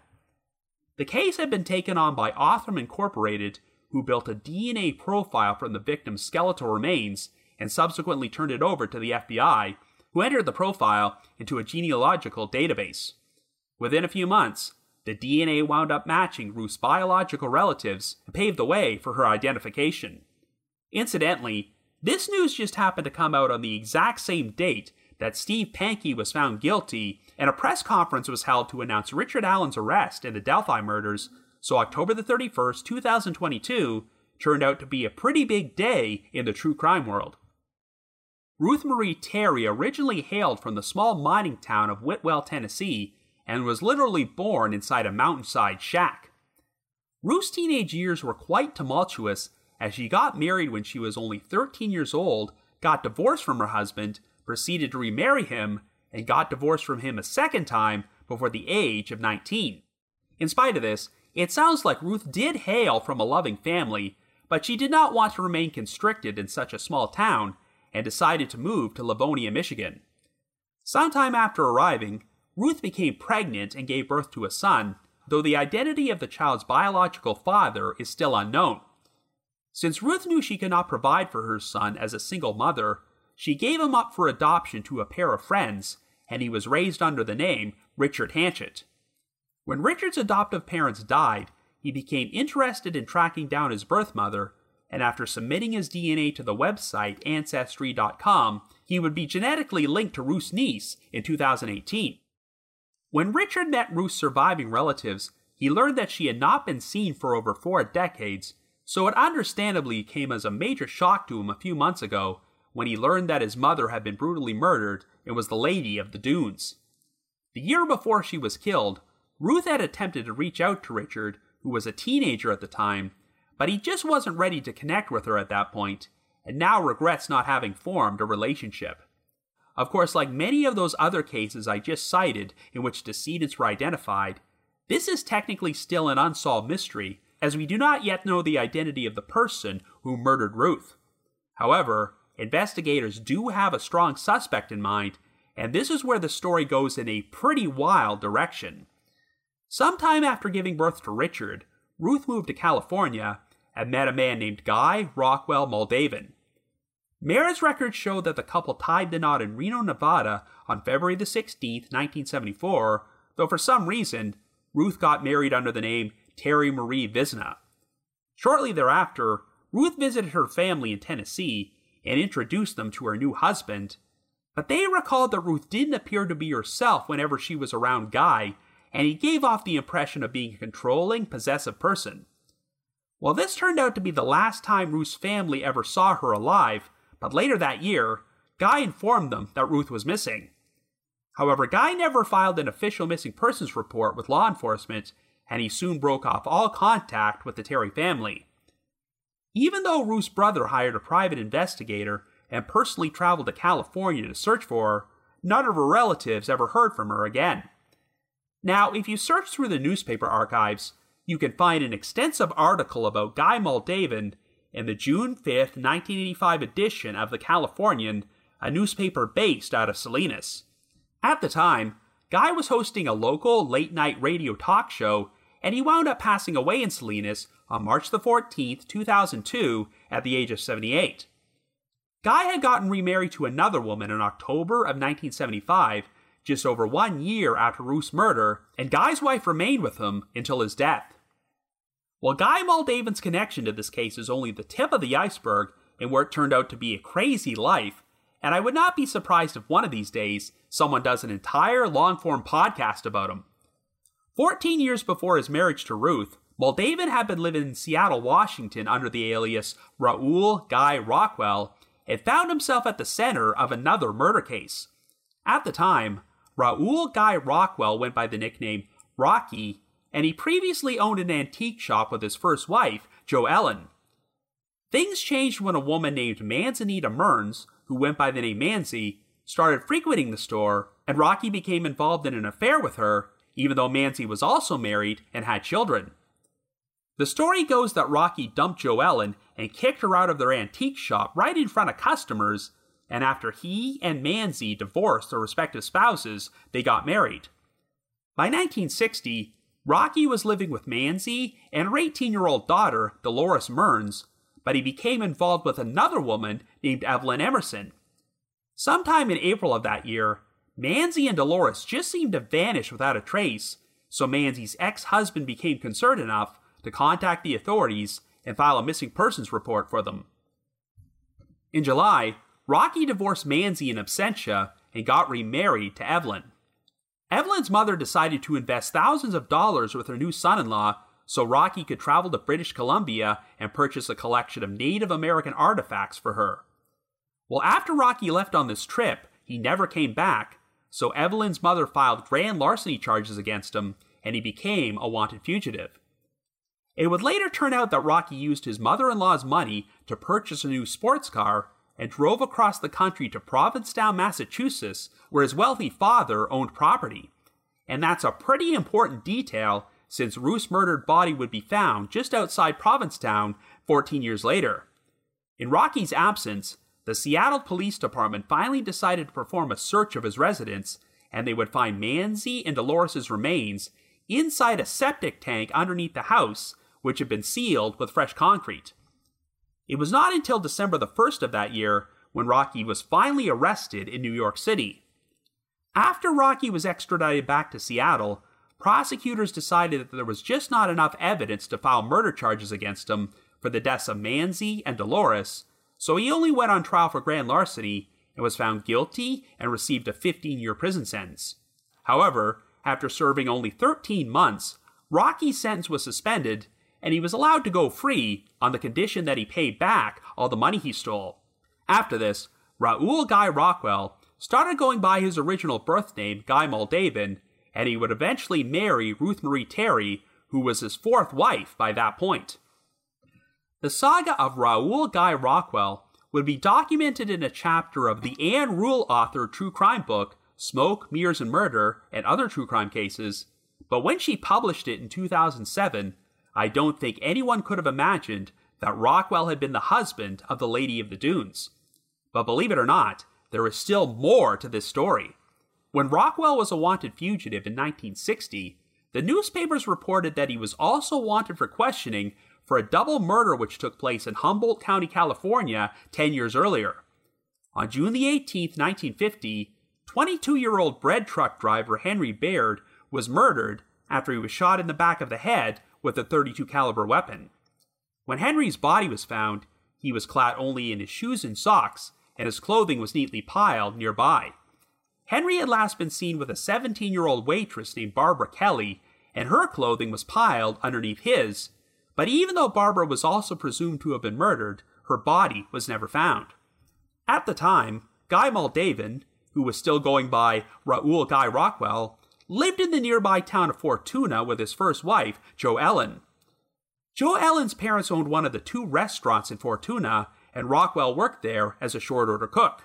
The case had been taken on by Othram Incorporated, who built a DNA profile from the victim's skeletal remains and subsequently turned it over to the FBI, who entered the profile into a genealogical database. Within a few months, the DNA wound up matching Ruth's biological relatives and paved the way for her identification. Incidentally, this news just happened to come out on the exact same date that Steve Pankey was found guilty, and a press conference was held to announce Richard Allen's arrest in the Delphi murders, so October the 31st, 2022 turned out to be a pretty big day in the true crime world. Ruth Marie Terry originally hailed from the small mining town of Whitwell, Tennessee, and was literally born inside a mountainside shack. Ruth's teenage years were quite tumultuous, as she got married when she was only 13 years old, got divorced from her husband, proceeded to remarry him, and got divorced from him a second time before the age of 19. In spite of this, it sounds like Ruth did hail from a loving family, but she did not want to remain constricted in such a small town and decided to move to Livonia, Michigan. Sometime after arriving, Ruth became pregnant and gave birth to a son, though the identity of the child's biological father is still unknown. Since Ruth knew she could not provide for her son as a single mother, she gave him up for adoption to a pair of friends, and he was raised under the name Richard Hanchett. When Richard's adoptive parents died, he became interested in tracking down his birth mother, and after submitting his DNA to the website Ancestry.com, he would be genetically linked to Ruth's niece in 2018. When Richard met Ruth's surviving relatives, he learned that she had not been seen for over 4 decades, so it understandably came as a major shock to him a few months ago when he learned that his mother had been brutally murdered and was the Lady of the Dunes. The year before she was killed, Ruth had attempted to reach out to Richard, who was a teenager at the time, but he just wasn't ready to connect with her at that point, and now regrets not having formed a relationship. Of course, like many of those other cases I just cited in which decedents were identified, this is technically still an unsolved mystery, as we do not yet know the identity of the person who murdered Ruth. However, investigators do have a strong suspect in mind, and this is where the story goes in a pretty wild direction. Sometime after giving birth to Richard, Ruth moved to California and met a man named Guy Rockwell Moldavan. Marriage records show that the couple tied the knot in Reno, Nevada on February the 16th, 1974, though for some reason, Ruth got married under the name Terry Marie Visna. Shortly thereafter, Ruth visited her family in Tennessee and introduced them to her new husband, but they recalled that Ruth didn't appear to be herself whenever she was around Guy, and he gave off the impression of being a controlling, possessive person. Well, this turned out to be the last time Ruth's family ever saw her alive, but later that year, Guy informed them that Ruth was missing. However, Guy never filed an official missing persons report with law enforcement, and he soon broke off all contact with the Terry family. Even though Ruth's brother hired a private investigator and personally traveled to California to search for her, none of her relatives ever heard from her again. Now, if you search through the newspaper archives, you can find an extensive article about Guy Moldavan in the June 5th, 1985 edition of the Californian, a newspaper based out of Salinas. At the time, Guy was hosting a local late-night radio talk show, and he wound up passing away in Salinas on March the 14th, 2002, at the age of 78. Guy had gotten remarried to another woman in October of 1975, just over 1 year after Ruth's murder, and Guy's wife remained with him until his death. Well, Guy Moldavan's connection to this case is only the tip of the iceberg in where it turned out to be a crazy life, and I would not be surprised if one of these days someone does an entire long-form podcast about him. 14 years before his marriage to Ruth, Moldavan had been living in Seattle, Washington under the alias Raoul Guy Rockwell, and found himself at the center of another murder case. At the time, Raoul Guy Rockwell went by the nickname Rocky, and he previously owned an antique shop with his first wife, Jo Ellen. Things changed when a woman named Manzanita Mearns, who went by the name Manzi, started frequenting the store, and Rocky became involved in an affair with her, even though Manzi was also married and had children. The story goes that Rocky dumped Jo Ellen and kicked her out of their antique shop right in front of customers, and after he and Manzi divorced their respective spouses, they got married. By 1960, Rocky was living with Manzi and her 18-year-old daughter, Dolores Mearns, but he became involved with another woman named Evelyn Emerson. Sometime in April of that year, Manzi and Dolores just seemed to vanish without a trace, so Manzi's ex-husband became concerned enough to contact the authorities and file a missing persons report for them. In July, Rocky divorced Manzi in absentia and got remarried to Evelyn. Evelyn's mother decided to invest thousands of dollars with her new son-in-law so Rocky could travel to British Columbia and purchase a collection of Native American artifacts for her. Well, after Rocky left on this trip, he never came back, so Evelyn's mother filed grand larceny charges against him, and he became a wanted fugitive. It would later turn out that Rocky used his mother-in-law's money to purchase a new sports car and drove across the country to Provincetown, Massachusetts, where his wealthy father owned property. And that's a pretty important detail, since Ruth's murdered body would be found just outside Provincetown 14 years later. In Rocky's absence, the Seattle Police Department finally decided to perform a search of his residence, and they would find Manzi and Dolores' remains inside a septic tank underneath the house, which had been sealed with fresh concrete. It was not until December the 1st of that year when Rocky was finally arrested in New York City. After Rocky was extradited back to Seattle, prosecutors decided that there was just not enough evidence to file murder charges against him for the deaths of Manzi and Dolores, so he only went on trial for grand larceny and was found guilty and received a 15-year prison sentence. However, after serving only 13 months, Rocky's sentence was suspended, and he was allowed to go free on the condition that he paid back all the money he stole. After this, Raoul Guy Rockwell started going by his original birth name, Guy Moldavan, and he would eventually marry Ruth Marie Terry, who was his fourth wife by that point. The saga of Raoul Guy Rockwell would be documented in a chapter of the Anne Rule authored true crime book, Smoke, Mirrors, and Murder, and Other True Crime Cases, but when she published it in 2007, I don't think anyone could have imagined that Rockwell had been the husband of the Lady of the Dunes. But believe it or not, there is still more to this story. When Rockwell was a wanted fugitive in 1960, the newspapers reported that he was also wanted for questioning for a double murder which took place in Humboldt County, California, 10 years earlier. On June the 18th, 1950, 22-year-old bread truck driver Henry Baird was murdered after he was shot in the back of the head with a .32 caliber weapon. When Henry's body was found, he was clad only in his shoes and socks, and his clothing was neatly piled nearby. Henry had last been seen with a 17-year-old waitress named Barbara Kelly, and her clothing was piled underneath his, but even though Barbara was also presumed to have been murdered, her body was never found. At the time, Guy Moldavan, who was still going by Raoul Guy Rockwell, lived in the nearby town of Fortuna with his first wife, Jo Ellen. Jo Ellen's parents owned one of the two restaurants in Fortuna, and Rockwell worked there as a short-order cook.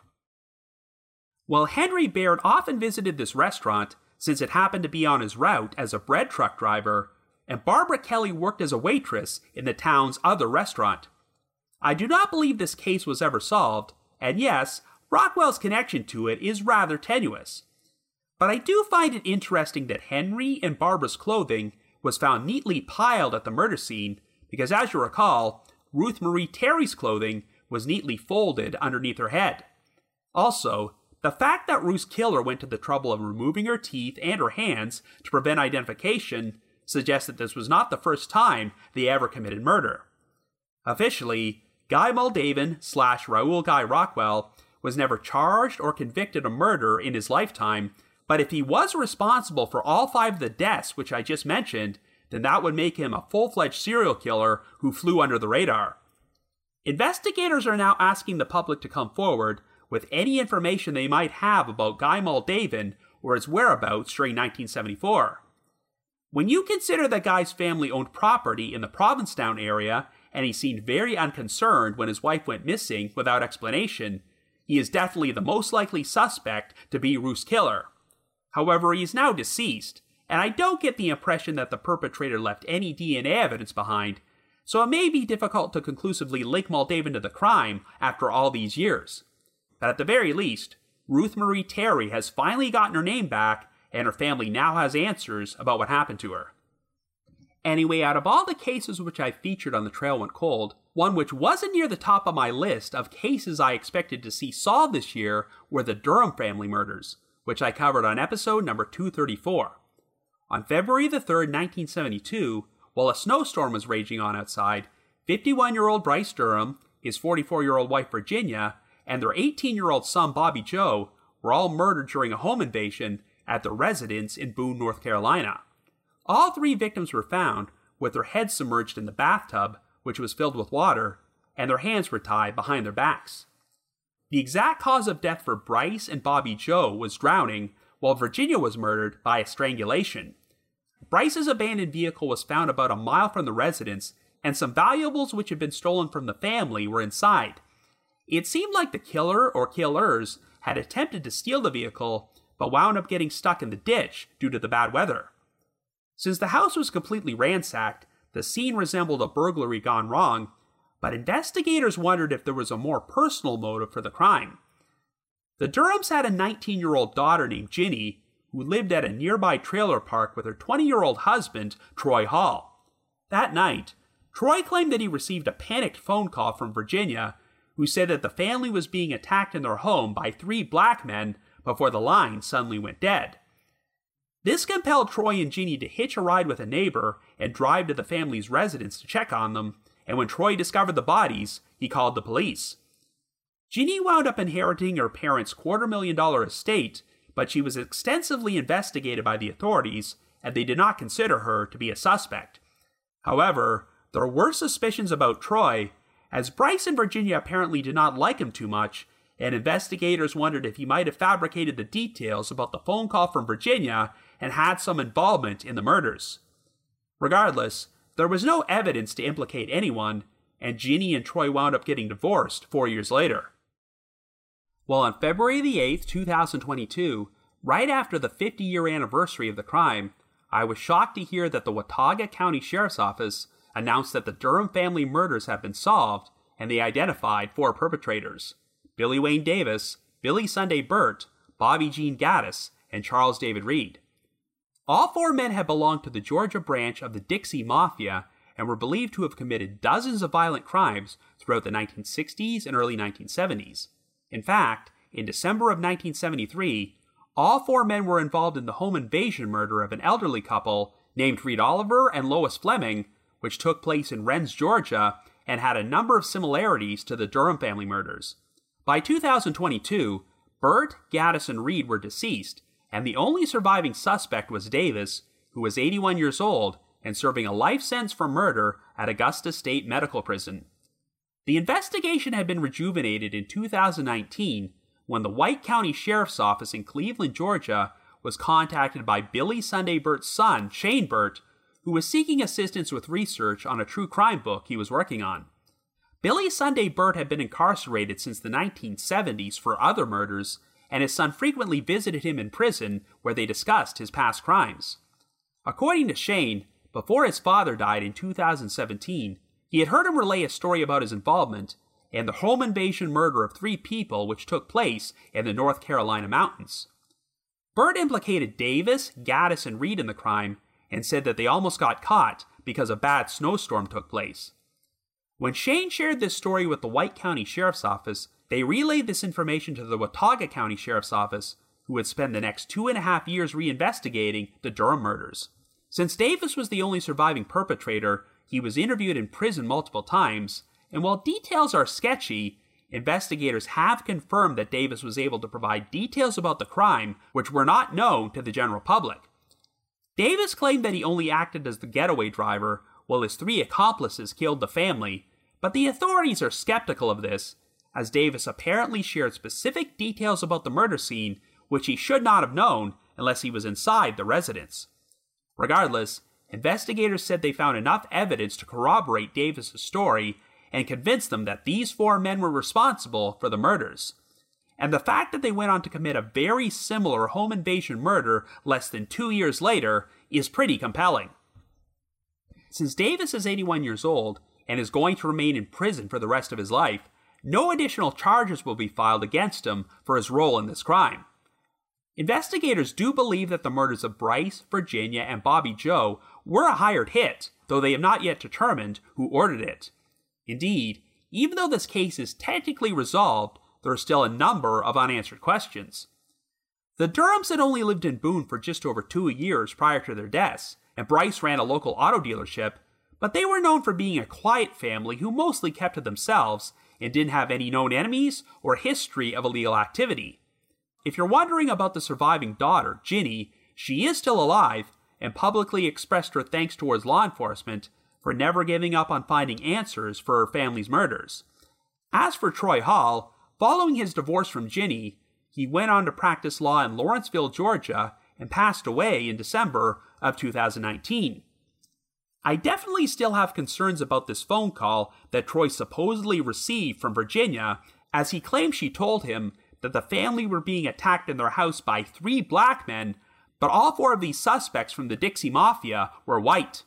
While Henry Baird often visited this restaurant, since it happened to be on his route as a bread truck driver, and Barbara Kelly worked as a waitress in the town's other restaurant. I do not believe this case was ever solved, and yes, Rockwell's connection to it is rather tenuous. But I do find it interesting that Henry and Barbara's clothing was found neatly piled at the murder scene, because as you recall, Ruth Marie Terry's clothing was neatly folded underneath her head. Also, the fact that Ruth's killer went to the trouble of removing her teeth and her hands to prevent identification suggests that this was not the first time they ever committed murder. Officially, Guy Moldavan / Raoul Guy Rockwell was never charged or convicted of murder in his lifetime, but if he was responsible for all 5 of the deaths which I just mentioned, then that would make him a full-fledged serial killer who flew under the radar. Investigators are now asking the public to come forward with any information they might have about Guy Moldavan or his whereabouts during 1974. When you consider that Guy's family owned property in the Provincetown area, and he seemed very unconcerned when his wife went missing without explanation, he is definitely the most likely suspect to be Ruth's killer. However, he is now deceased, and I don't get the impression that the perpetrator left any DNA evidence behind, so it may be difficult to conclusively link Moldavan to the crime after all these years. But at the very least, Ruth Marie Terry has finally gotten her name back, and her family now has answers about what happened to her. Anyway, out of all the cases which I featured on The Trail Went Cold, one which wasn't near the top of my list of cases I expected to see solved this year were the Durham family murders, which I covered on episode number 234. On February the 3rd, 1972, while a snowstorm was raging on outside, 51-year-old Bryce Durham, his 44-year-old wife Virginia, and their 18-year-old son Bobby Joe were all murdered during a home invasion at their residence in Boone, North Carolina. All 3 victims were found with their heads submerged in the bathtub, which was filled with water, and their hands were tied behind their backs. The exact cause of death for Bryce and Bobby Joe was drowning, while Virginia was murdered by strangulation. Bryce's abandoned vehicle was found about a mile from the residence, and some valuables which had been stolen from the family were inside. It seemed like the killer or killers had attempted to steal the vehicle, but wound up getting stuck in the ditch due to the bad weather. Since the house was completely ransacked, the scene resembled a burglary gone wrong, but investigators wondered if there was a more personal motive for the crime. The Durhams had a 19-year-old daughter named Ginny, who lived at a nearby trailer park with her 20-year-old husband, Troy Hall. That night, Troy claimed that he received a panicked phone call from Virginia, who said that the family was being attacked in their home by 3 black men before the line suddenly went dead. This compelled Troy and Ginny to hitch a ride with a neighbor and drive to the family's residence to check on them, and when Troy discovered the bodies, he called the police. Ginny wound up inheriting her parents' $250,000 estate, but she was extensively investigated by the authorities, and they did not consider her to be a suspect. However, there were suspicions about Troy, as Bryce and Virginia apparently did not like him too much, and investigators wondered if he might have fabricated the details about the phone call from Virginia and had some involvement in the murders. Regardless, there was no evidence to implicate anyone, and Ginny and Troy wound up getting divorced 4 years later. Well, on February the 8th, 2022, right after the 50-year anniversary of the crime, I was shocked to hear that the Watauga County Sheriff's Office announced that the Durham family murders have been solved, and they identified 4 perpetrators: Billy Wayne Davis, Billy Sunday Burt, Bobby Jean Gaddis, and Charles David Reed. All 4 men had belonged to the Georgia branch of the Dixie Mafia and were believed to have committed dozens of violent crimes throughout the 1960s and early 1970s. In fact, in December of 1973, all 4 men were involved in the home invasion murder of an elderly couple named Reed Oliver and Lois Fleming, which took place in Rennes, Georgia, and had a number of similarities to the Durham family murders. By 2022, Burt, Gaddis, and Reed were deceased, and the only surviving suspect was Davis, who was 81 years old and serving a life sentence for murder at Augusta State Medical Prison. The investigation had been rejuvenated in 2019 when the White County Sheriff's Office in Cleveland, Georgia, was contacted by Billy Sunday Burt's son, Shane Burt, who was seeking assistance with research on a true crime book he was working on. Billy Sunday Burt had been incarcerated since the 1970s for other murders, and his son frequently visited him in prison where they discussed his past crimes. According to Shane, before his father died in 2017, he had heard him relay a story about his involvement in the home invasion murder of 3 people which took place in the North Carolina mountains. Burt implicated Davis, Gaddis, and Reed in the crime and said that they almost got caught because a bad snowstorm took place. When Shane shared this story with the White County Sheriff's Office, they relayed this information to the Watauga County Sheriff's Office, who would spend the next 2.5 years reinvestigating the Durham murders. Since Davis was the only surviving perpetrator, he was interviewed in prison multiple times, and while details are sketchy, investigators have confirmed that Davis was able to provide details about the crime which were not known to the general public. Davis claimed that he only acted as the getaway driver while his 3 accomplices killed the family, but the authorities are skeptical of this, as Davis apparently shared specific details about the murder scene which he should not have known unless he was inside the residence. Regardless, investigators said they found enough evidence to corroborate Davis's story and convince them that these 4 men were responsible for the murders. And the fact that they went on to commit a very similar home invasion murder less than 2 years later is pretty compelling. Since Davis is 81 years old and is going to remain in prison for the rest of his life, no additional charges will be filed against him for his role in this crime. Investigators do believe that the murders of Bryce, Virginia, and Bobby Joe were a hired hit, though they have not yet determined who ordered it. Indeed, even though this case is technically resolved, there are still a number of unanswered questions. The Durhams had only lived in Boone for just over 2 years prior to their deaths, and Bryce ran a local auto dealership, but they were known for being a quiet family who mostly kept to themselves and didn't have any known enemies or history of illegal activity. If you're wondering about the surviving daughter, Ginny, she is still alive and publicly expressed her thanks towards law enforcement for never giving up on finding answers for her family's murders. As for Troy Hall, following his divorce from Ginny, he went on to practice law in Lawrenceville, Georgia, and passed away in December of 2019. I definitely still have concerns about this phone call that Troy supposedly received from Virginia, as he claimed she told him that the family were being attacked in their house by 3 black men, but all 4 of these suspects from the Dixie Mafia were white.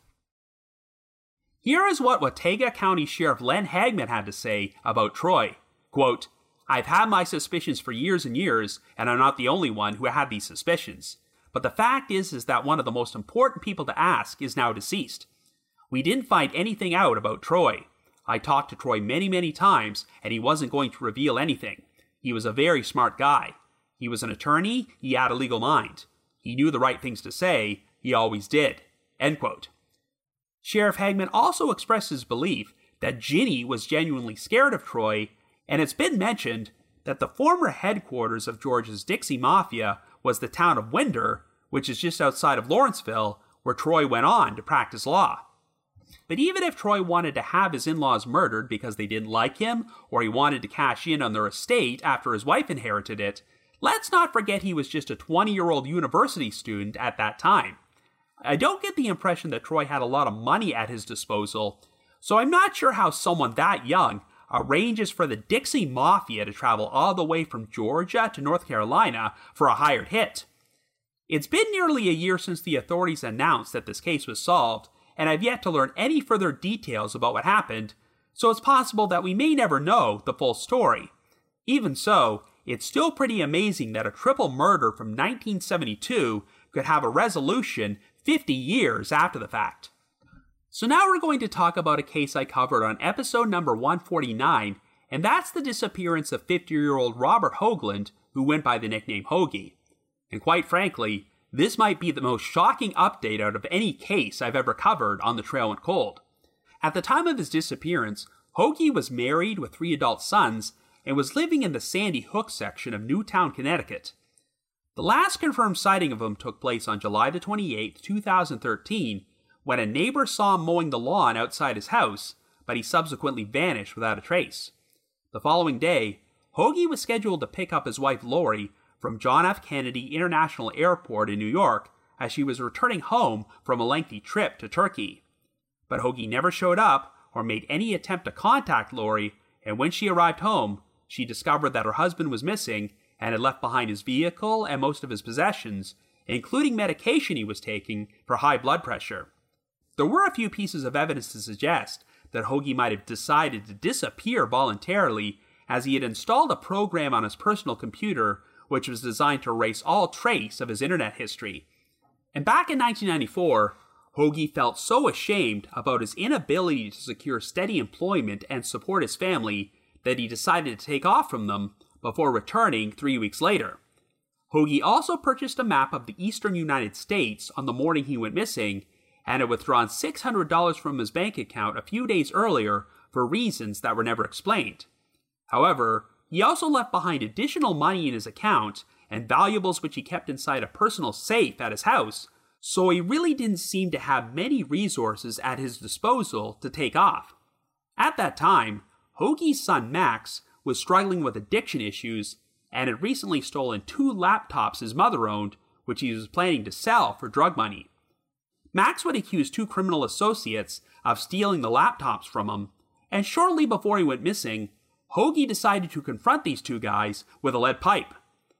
Here is what Watauga County Sheriff Len Hagman had to say about Troy. Quote, "I've had my suspicions for years and years, and I'm not the only one who had these suspicions. But the fact is that one of the most important people to ask is now deceased. We didn't find anything out about Troy. I talked to Troy many times, and he wasn't going to reveal anything. He was a very smart guy. He was an attorney, he had a legal mind. He knew the right things to say, he always did." End quote. Sheriff Hagman also expressed his belief that Ginny was genuinely scared of Troy, and it's been mentioned that the former headquarters of Georgia's Dixie Mafia was the town of Winder, which is just outside of Lawrenceville, where Troy went on to practice law. But even if Troy wanted to have his in-laws murdered because they didn't like him, or he wanted to cash in on their estate after his wife inherited it, let's not forget he was just a 20-year-old university student at that time. I don't get the impression that Troy had a lot of money at his disposal, so I'm not sure how someone that young arranges for the Dixie Mafia to travel all the way from Georgia to North Carolina for a hired hit. It's been nearly a year since the authorities announced that this case was solved, and I've yet to learn any further details about what happened, so it's possible that we may never know the full story. Even so, it's still pretty amazing that a triple murder from 1972 could have a resolution 50 years after the fact. So now we're going to talk about a case I covered on episode number 149, and that's the disappearance of 50-year-old Robert Hoagland, who went by the nickname Hoagie. And quite frankly, this might be the most shocking update out of any case I've ever covered on The Trail Went Cold. At the time of his disappearance, Hoagie was married with 3 adult sons and was living in the Sandy Hook section of Newtown, Connecticut. The last confirmed sighting of him took place on July the 28th, 2013, when a neighbor saw him mowing the lawn outside his house, but he subsequently vanished without a trace. The following day, Hoagie was scheduled to pick up his wife Lori from John F. Kennedy International Airport in New York as she was returning home from a lengthy trip to Turkey. But Hoagie never showed up or made any attempt to contact Lori, and when she arrived home, she discovered that her husband was missing and had left behind his vehicle and most of his possessions, including medication he was taking for high blood pressure. There were a few pieces of evidence to suggest that Hoagie might have decided to disappear voluntarily, as he had installed a program on his personal computer which was designed to erase all trace of his internet history. And back in 1994, Hoagie felt so ashamed about his inability to secure steady employment and support his family that he decided to take off from them before returning 3 weeks later. Hoagie also purchased a map of the eastern United States on the morning he went missing, and had withdrawn $600 from his bank account a few days earlier for reasons that were never explained. However, he also left behind additional money in his account and valuables which he kept inside a personal safe at his house, so he really didn't seem to have many resources at his disposal to take off. At that time, Hoagie's son Max was struggling with addiction issues and had recently stolen 2 laptops his mother owned, which he was planning to sell for drug money. Max would accuse 2 criminal associates of stealing the laptops from him, and shortly before he went missing, Hoagie decided to confront these 2 guys with a lead pipe.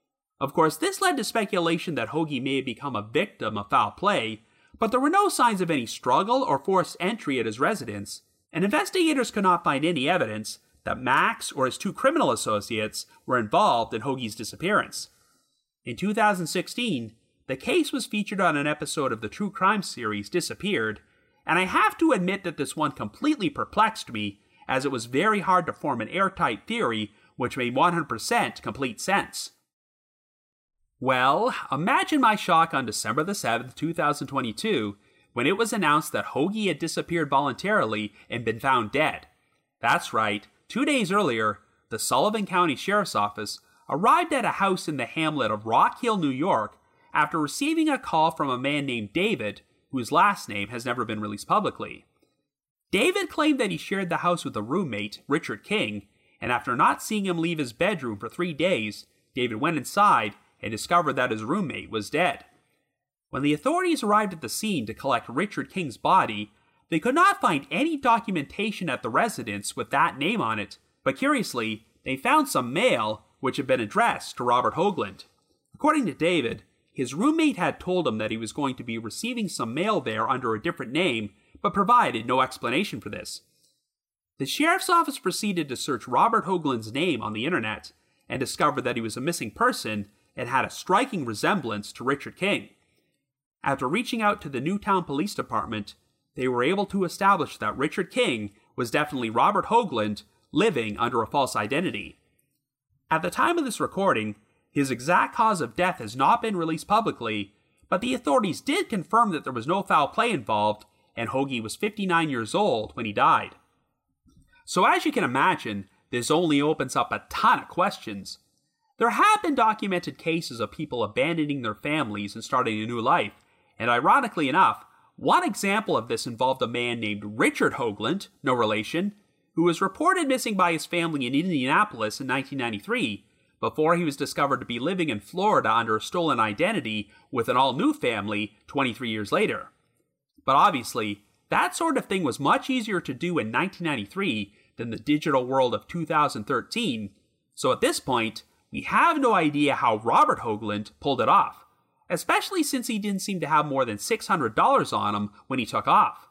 Of course, this led to speculation that Hoagie may have become a victim of foul play, but there were no signs of any struggle or forced entry at his residence, and investigators could not find any evidence that Max or his 2 criminal associates were involved in Hoagie's disappearance. In 2016, the case was featured on an episode of the true crime series Disappeared, and I have to admit that this one completely perplexed me, as it was very hard to form an airtight theory which made 100% complete sense. Well, imagine my shock on December the 7th, 2022, when it was announced that Hoagie had disappeared voluntarily and been found dead. That's right, 2 days earlier, the Sullivan County Sheriff's Office arrived at a house in the hamlet of Rock Hill, New York, after receiving a call from a man named David, whose last name has never been released publicly. David claimed that he shared the house with a roommate, Richard King, and after not seeing him leave his bedroom for 3 days, David went inside and discovered that his roommate was dead. When the authorities arrived at the scene to collect Richard King's body, they could not find any documentation at the residence with that name on it, but curiously, they found some mail which had been addressed to Robert Hoagland. According to David, his roommate had told him that he was going to be receiving some mail there under a different name, but provided no explanation for this. The sheriff's office proceeded to search Robert Hoagland's name on the internet and discovered that he was a missing person and had a striking resemblance to Richard King. After reaching out to the Newtown Police Department, they were able to establish that Richard King was definitely Robert Hoagland living under a false identity. At the time of this recording, his exact cause of death has not been released publicly, but the authorities did confirm that there was no foul play involved, and Hoagie was 59 years old when he died. So as you can imagine, this only opens up a ton of questions. There have been documented cases of people abandoning their families and starting a new life, and ironically enough, one example of this involved a man named Richard Hoagland, no relation, who was reported missing by his family in Indianapolis in 1993, before he was discovered to be living in Florida under a stolen identity with an all-new family 23 years later. But obviously, that sort of thing was much easier to do in 1993 than the digital world of 2013, so at this point, we have no idea how Robert Hoagland pulled it off, especially since he didn't seem to have more than $600 on him when he took off.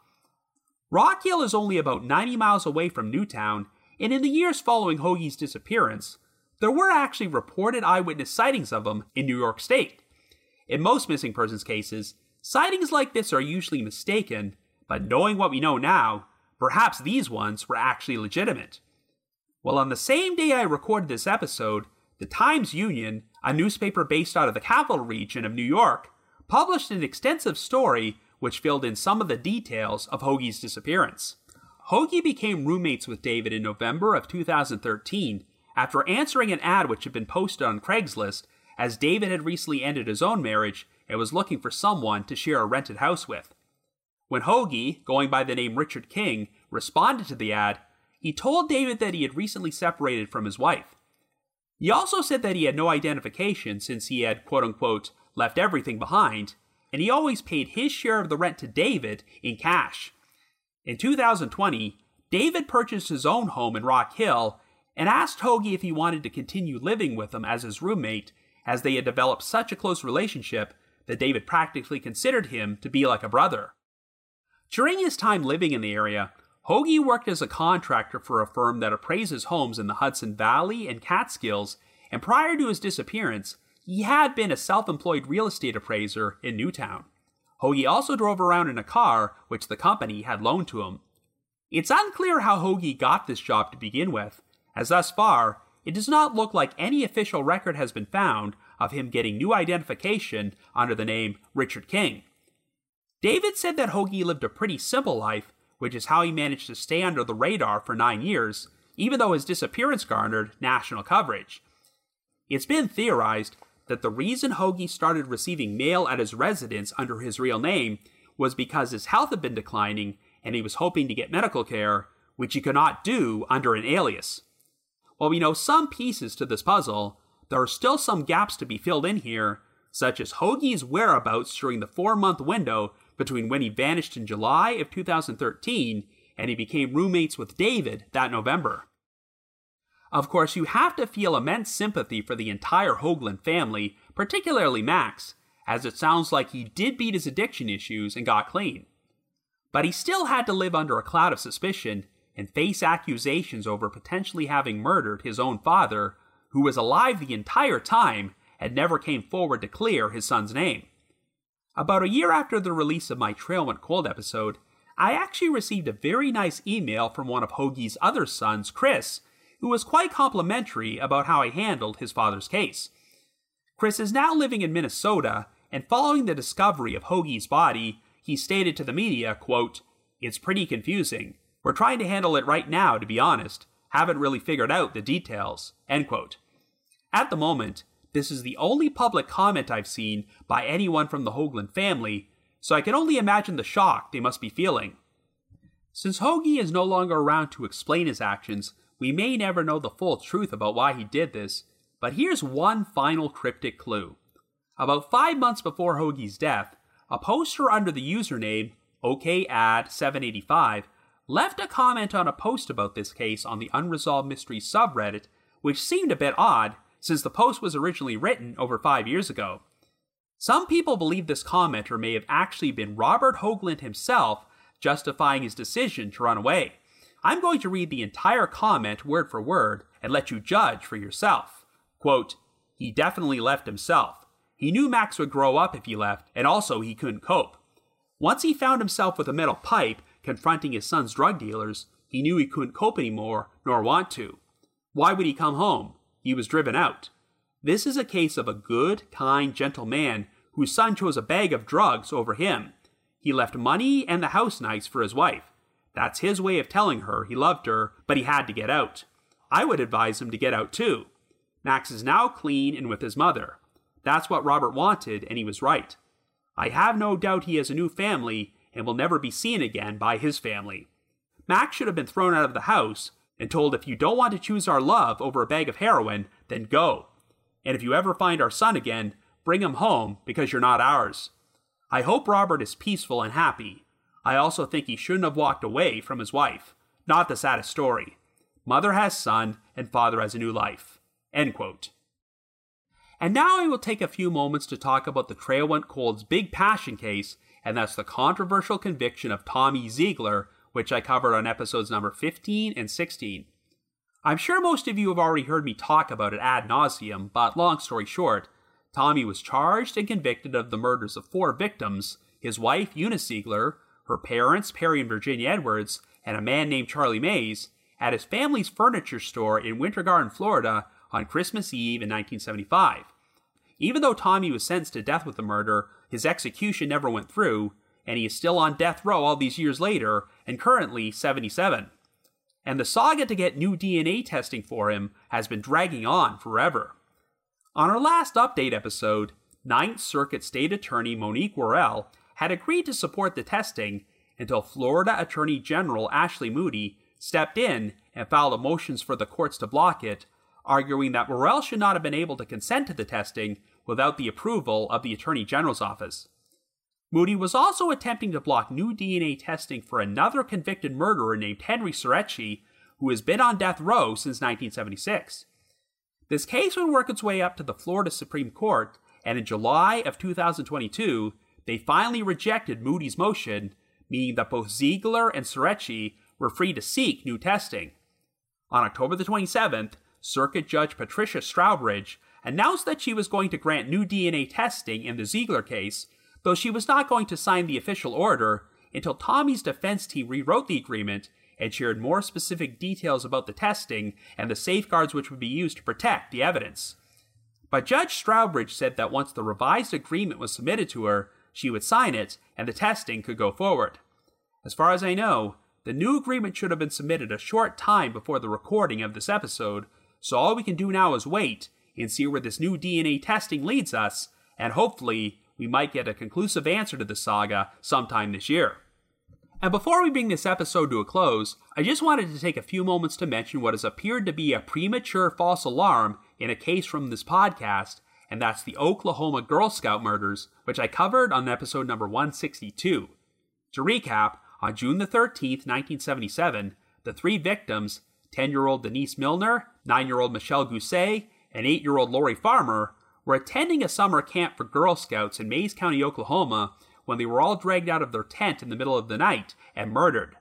Rock Hill is only about 90 miles away from Newtown, and in the years following Hoagie's disappearance, there were actually reported eyewitness sightings of him in New York State. In most missing persons cases, sightings like this are usually mistaken, but knowing what we know now, perhaps these ones were actually legitimate. Well, on the same day I recorded this episode, the Times-Union, a newspaper based out of the Capital Region of New York, published an extensive story which filled in some of the details of Hoagie's disappearance. Hoagie became roommates with David in November of 2013 after answering an ad which had been posted on Craigslist, as David had recently ended his own marriage and was looking for someone to share a rented house with. When Hoagie, going by the name Richard King, responded to the ad, he told David that he had recently separated from his wife. He also said that he had no identification since he had, quote-unquote, left everything behind, and he always paid his share of the rent to David in cash. In 2020, David purchased his own home in Rock Hill and asked Hoagie if he wanted to continue living with him as his roommate, as they had developed such a close relationship that David practically considered him to be like a brother. During his time living in the area, Hoagie worked as a contractor for a firm that appraises homes in the Hudson Valley and Catskills, and prior to his disappearance, he had been a self-employed real estate appraiser in Newtown. Hoagie also drove around in a car which the company had loaned to him. It's unclear how Hoagie got this job to begin with, as thus far, it does not look like any official record has been found of him getting new identification under the name Richard King. David said that Hoagie lived a pretty simple life, which is how he managed to stay under the radar for 9 years, even though his disappearance garnered national coverage. It's been theorized that the reason Hoagie started receiving mail at his residence under his real name was because his health had been declining and he was hoping to get medical care, which he could not do under an alias. While we know some pieces to this puzzle, there are still some gaps to be filled in here, such as Hoagie's whereabouts during the 4-month window between when he vanished in July of 2013 and he became roommates with David that November. Of course, you have to feel immense sympathy for the entire Hoagland family, particularly Max, as it sounds like he did beat his addiction issues and got clean. But he still had to live under a cloud of suspicion and face accusations over potentially having murdered his own father, who was alive the entire time and never came forward to clear his son's name. About a year after the release of my Trail Went Cold episode, I actually received a very nice email from one of Hoagie's other sons, Chris, who was quite complimentary about how I handled his father's case. Chris is now living in Minnesota, and following the discovery of Hoagie's body, he stated to the media, quote, "It's pretty confusing. We're trying to handle it right now, to be honest. Haven't really figured out the details," end quote. At the moment, this is the only public comment I've seen by anyone from the Hoagland family, so I can only imagine the shock they must be feeling. Since Hoagie is no longer around to explain his actions, we may never know the full truth about why he did this, but here's one final cryptic clue. About 5 months before Hoagie's death, a poster under the username OKAD785 left a comment on a post about this case on the Unresolved Mysteries subreddit, which seemed a bit odd, since the post was originally written over 5 years ago. Some people believe this commenter may have actually been Robert Hoagland himself, justifying his decision to run away. I'm going to read the entire comment word for word and let you judge for yourself. Quote, "He definitely left himself. He knew Max would grow up if he left, and also he couldn't cope. Once he found himself with a metal pipe confronting his son's drug dealers, He knew he couldn't cope anymore, nor want to. Why would he come home? He was driven out. This is a case of a good, kind, gentle man whose son chose a bag of drugs over him. He left money and the house nice for his wife. That's his way of telling her he loved her, but he had to get out. I would advise him to get out too. Max is now clean and with his mother. That's what Robert wanted, and he was right. I have no doubt he has a new family and will never be seen again by his family. Max should have been thrown out of the house and told, if you don't want to choose our love over a bag of heroin, then go. And if you ever find our son again, bring him home because you're not ours. I hope Robert is peaceful and happy. I also think he shouldn't have walked away from his wife. Not the saddest story. Mother has son and father has a new life. End quote. And now I will take a few moments to talk about the Trail Went Cold's big passion case, and that's the controversial conviction of Tommy Ziegler, which I covered on episodes number 15 and 16. I'm sure most of you have already heard me talk about it ad nauseum, but long story short, Tommy was charged and convicted of the murders of 4 victims, his wife Eunice Ziegler, her parents Perry and Virginia Edwards, and a man named Charlie Mays, at his family's furniture store in Winter Garden, Florida, on Christmas Eve in 1975. Even though Tommy was sentenced to death with the murder, his execution never went through, and he is still on death row all these years later, and currently 77. And the saga to get new DNA testing for him has been dragging on forever. On our last update episode, Ninth Circuit State Attorney Monique Worrell had agreed to support the testing until Florida Attorney General Ashley Moody stepped in and filed motions for the courts to block it, arguing that Worrell should not have been able to consent to the testing without the approval of the Attorney General's office. Moody was also attempting to block new DNA testing for another convicted murderer named Henry Cerecci, who has been on death row since 1976. This case would work its way up to the Florida Supreme Court, and in July of 2022, they finally rejected Moody's motion, meaning that both Ziegler and Cerecci were free to seek new testing. On October the 27th, Circuit Judge Patricia Strourbridge announced that she was going to grant new DNA testing in the Ziegler case, though she was not going to sign the official order until Tommy's defense team rewrote the agreement and shared more specific details about the testing and the safeguards which would be used to protect the evidence. But Judge Strourbridge said that once the revised agreement was submitted to her, she would sign it and the testing could go forward. As far as I know, the new agreement should have been submitted a short time before the recording of this episode, so all we can do now is wait and see where this new DNA testing leads us, and hopefully we might get a conclusive answer to the saga sometime this year. And before we bring this episode to a close, I just wanted to take a few moments to mention what has appeared to be a premature false alarm in a case from this podcast, and that's the Oklahoma Girl Scout murders, which I covered on episode number 162. To recap, on June the 13th, 1977, the 3 victims, 10-year-old Denise Milner, 9-year-old Michelle Gousset, and 8-year-old Lori Farmer, were attending a summer camp for Girl Scouts in Mays County, Oklahoma, when they were all dragged out of their tent in the middle of the night and murdered.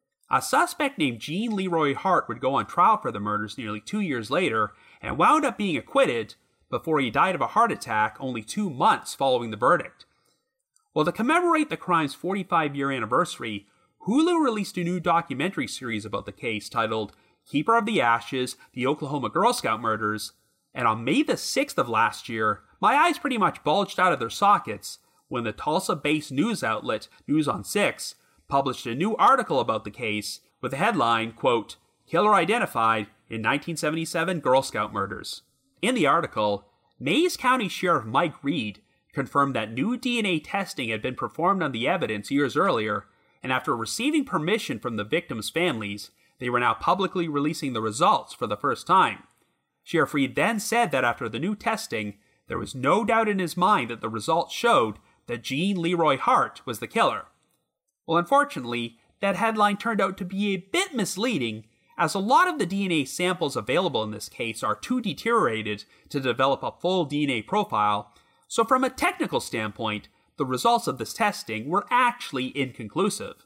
A suspect named Gene Leroy Hart would go on trial for the murders nearly 2 years later and wound up being acquitted before he died of a heart attack only 2 months following the verdict. Well, to commemorate the crime's 45-year anniversary, Hulu released a new documentary series about the case titled Keeper of the Ashes, The Oklahoma Girl Scout Murders, and on May the 6th of last year, my eyes pretty much bulged out of their sockets when the Tulsa-based news outlet News on 6 published a new article about the case with the headline, quote, Killer Identified in 1977 Girl Scout Murders. In the article, Mays County Sheriff Mike Reed confirmed that new DNA testing had been performed on the evidence years earlier, and after receiving permission from the victims' families, they were now publicly releasing the results for the first time. Sheriff Reed then said that after the new testing, there was no doubt in his mind that the results showed that Gene Leroy Hart was the killer. Well, unfortunately, that headline turned out to be a bit misleading, as a lot of the DNA samples available in this case are too deteriorated to develop a full DNA profile, so from a technical standpoint, the results of this testing were actually inconclusive.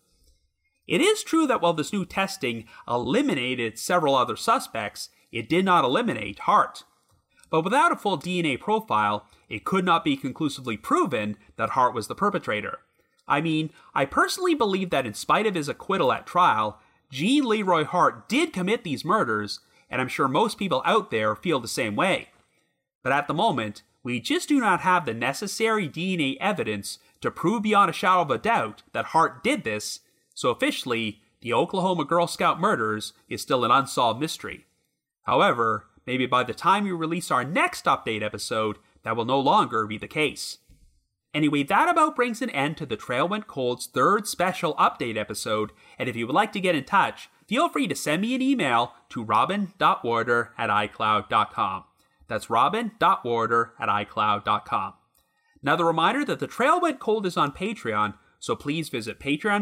It is true that while this new testing eliminated several other suspects, it did not eliminate Hart. But without a full DNA profile, it could not be conclusively proven that Hart was the perpetrator. I mean, I personally believe that in spite of his acquittal at trial, Jean Leroy Hart did commit these murders, and I'm sure most people out there feel the same way. But at the moment, we just do not have the necessary DNA evidence to prove beyond a shadow of a doubt that Hart did this, so officially, the Oklahoma Girl Scout murders is still an unsolved mystery. However, maybe by the time we release our next update episode, that will no longer be the case. Anyway, that about brings an end to the Trail Went Cold's third special update episode, and if you would like to get in touch, feel free to send me an email to robin.warder@icloud.com. That's robin.warder@icloud.com. Another reminder that The Trail Went Cold is on Patreon, so please visit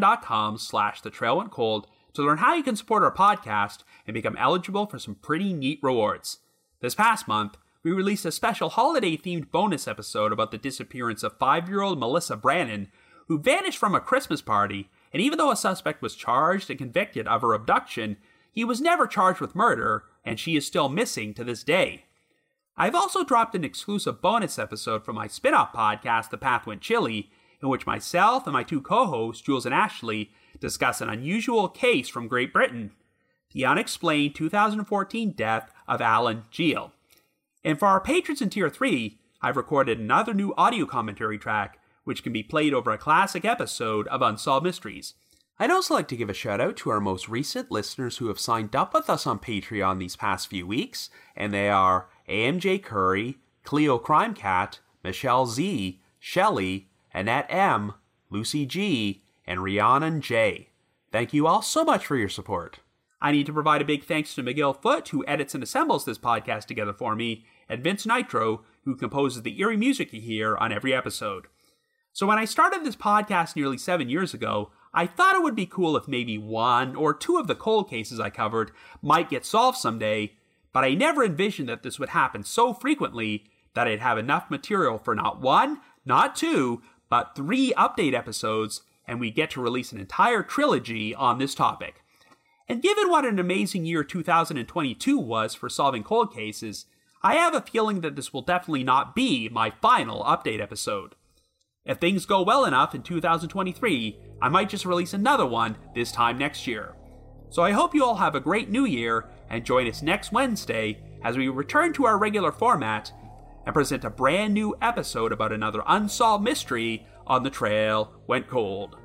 patreon.com/thetrailwentcold to learn how you can support our podcast and become eligible for some pretty neat rewards. This past month, we released a special holiday-themed bonus episode about the disappearance of 5-year-old Melissa Brannon, who vanished from a Christmas party, and even though a suspect was charged and convicted of her abduction, he was never charged with murder, and she is still missing to this day. I've also dropped an exclusive bonus episode from my spin-off podcast, The Path Went Chilly, in which myself and my two co-hosts, Jules and Ashley, discuss an unusual case from Great Britain, the unexplained 2014 death of Alan Geel. And for our patrons in Tier 3, I've recorded another new audio commentary track, which can be played over a classic episode of Unsolved Mysteries. I'd also like to give a shout out to our most recent listeners who have signed up with us on Patreon these past few weeks, and they are AMJ Curry, Cleo Crimecat, Michelle Z, Shelley, Annette M, Lucy G, and Rhiannon J. Thank you all so much for your support. I need to provide a big thanks to Miguel Foote, who edits and assembles this podcast together for me, and Vince Nitro, who composes the eerie music you hear on every episode. So when I started this podcast nearly 7 years ago, I thought it would be cool if maybe 1 or 2 of the cold cases I covered might get solved someday, but I never envisioned that this would happen so frequently that I'd have enough material for not 1, not 2, but 3 update episodes, and we'd get to release an entire trilogy on this topic. And given what an amazing year 2022 was for solving cold cases, I have a feeling that this will definitely not be my final update episode. If things go well enough in 2023, I might just release another one this time next year. So I hope you all have a great new year and join us next Wednesday as we return to our regular format and present a brand new episode about another unsolved mystery on The Trail Went Cold.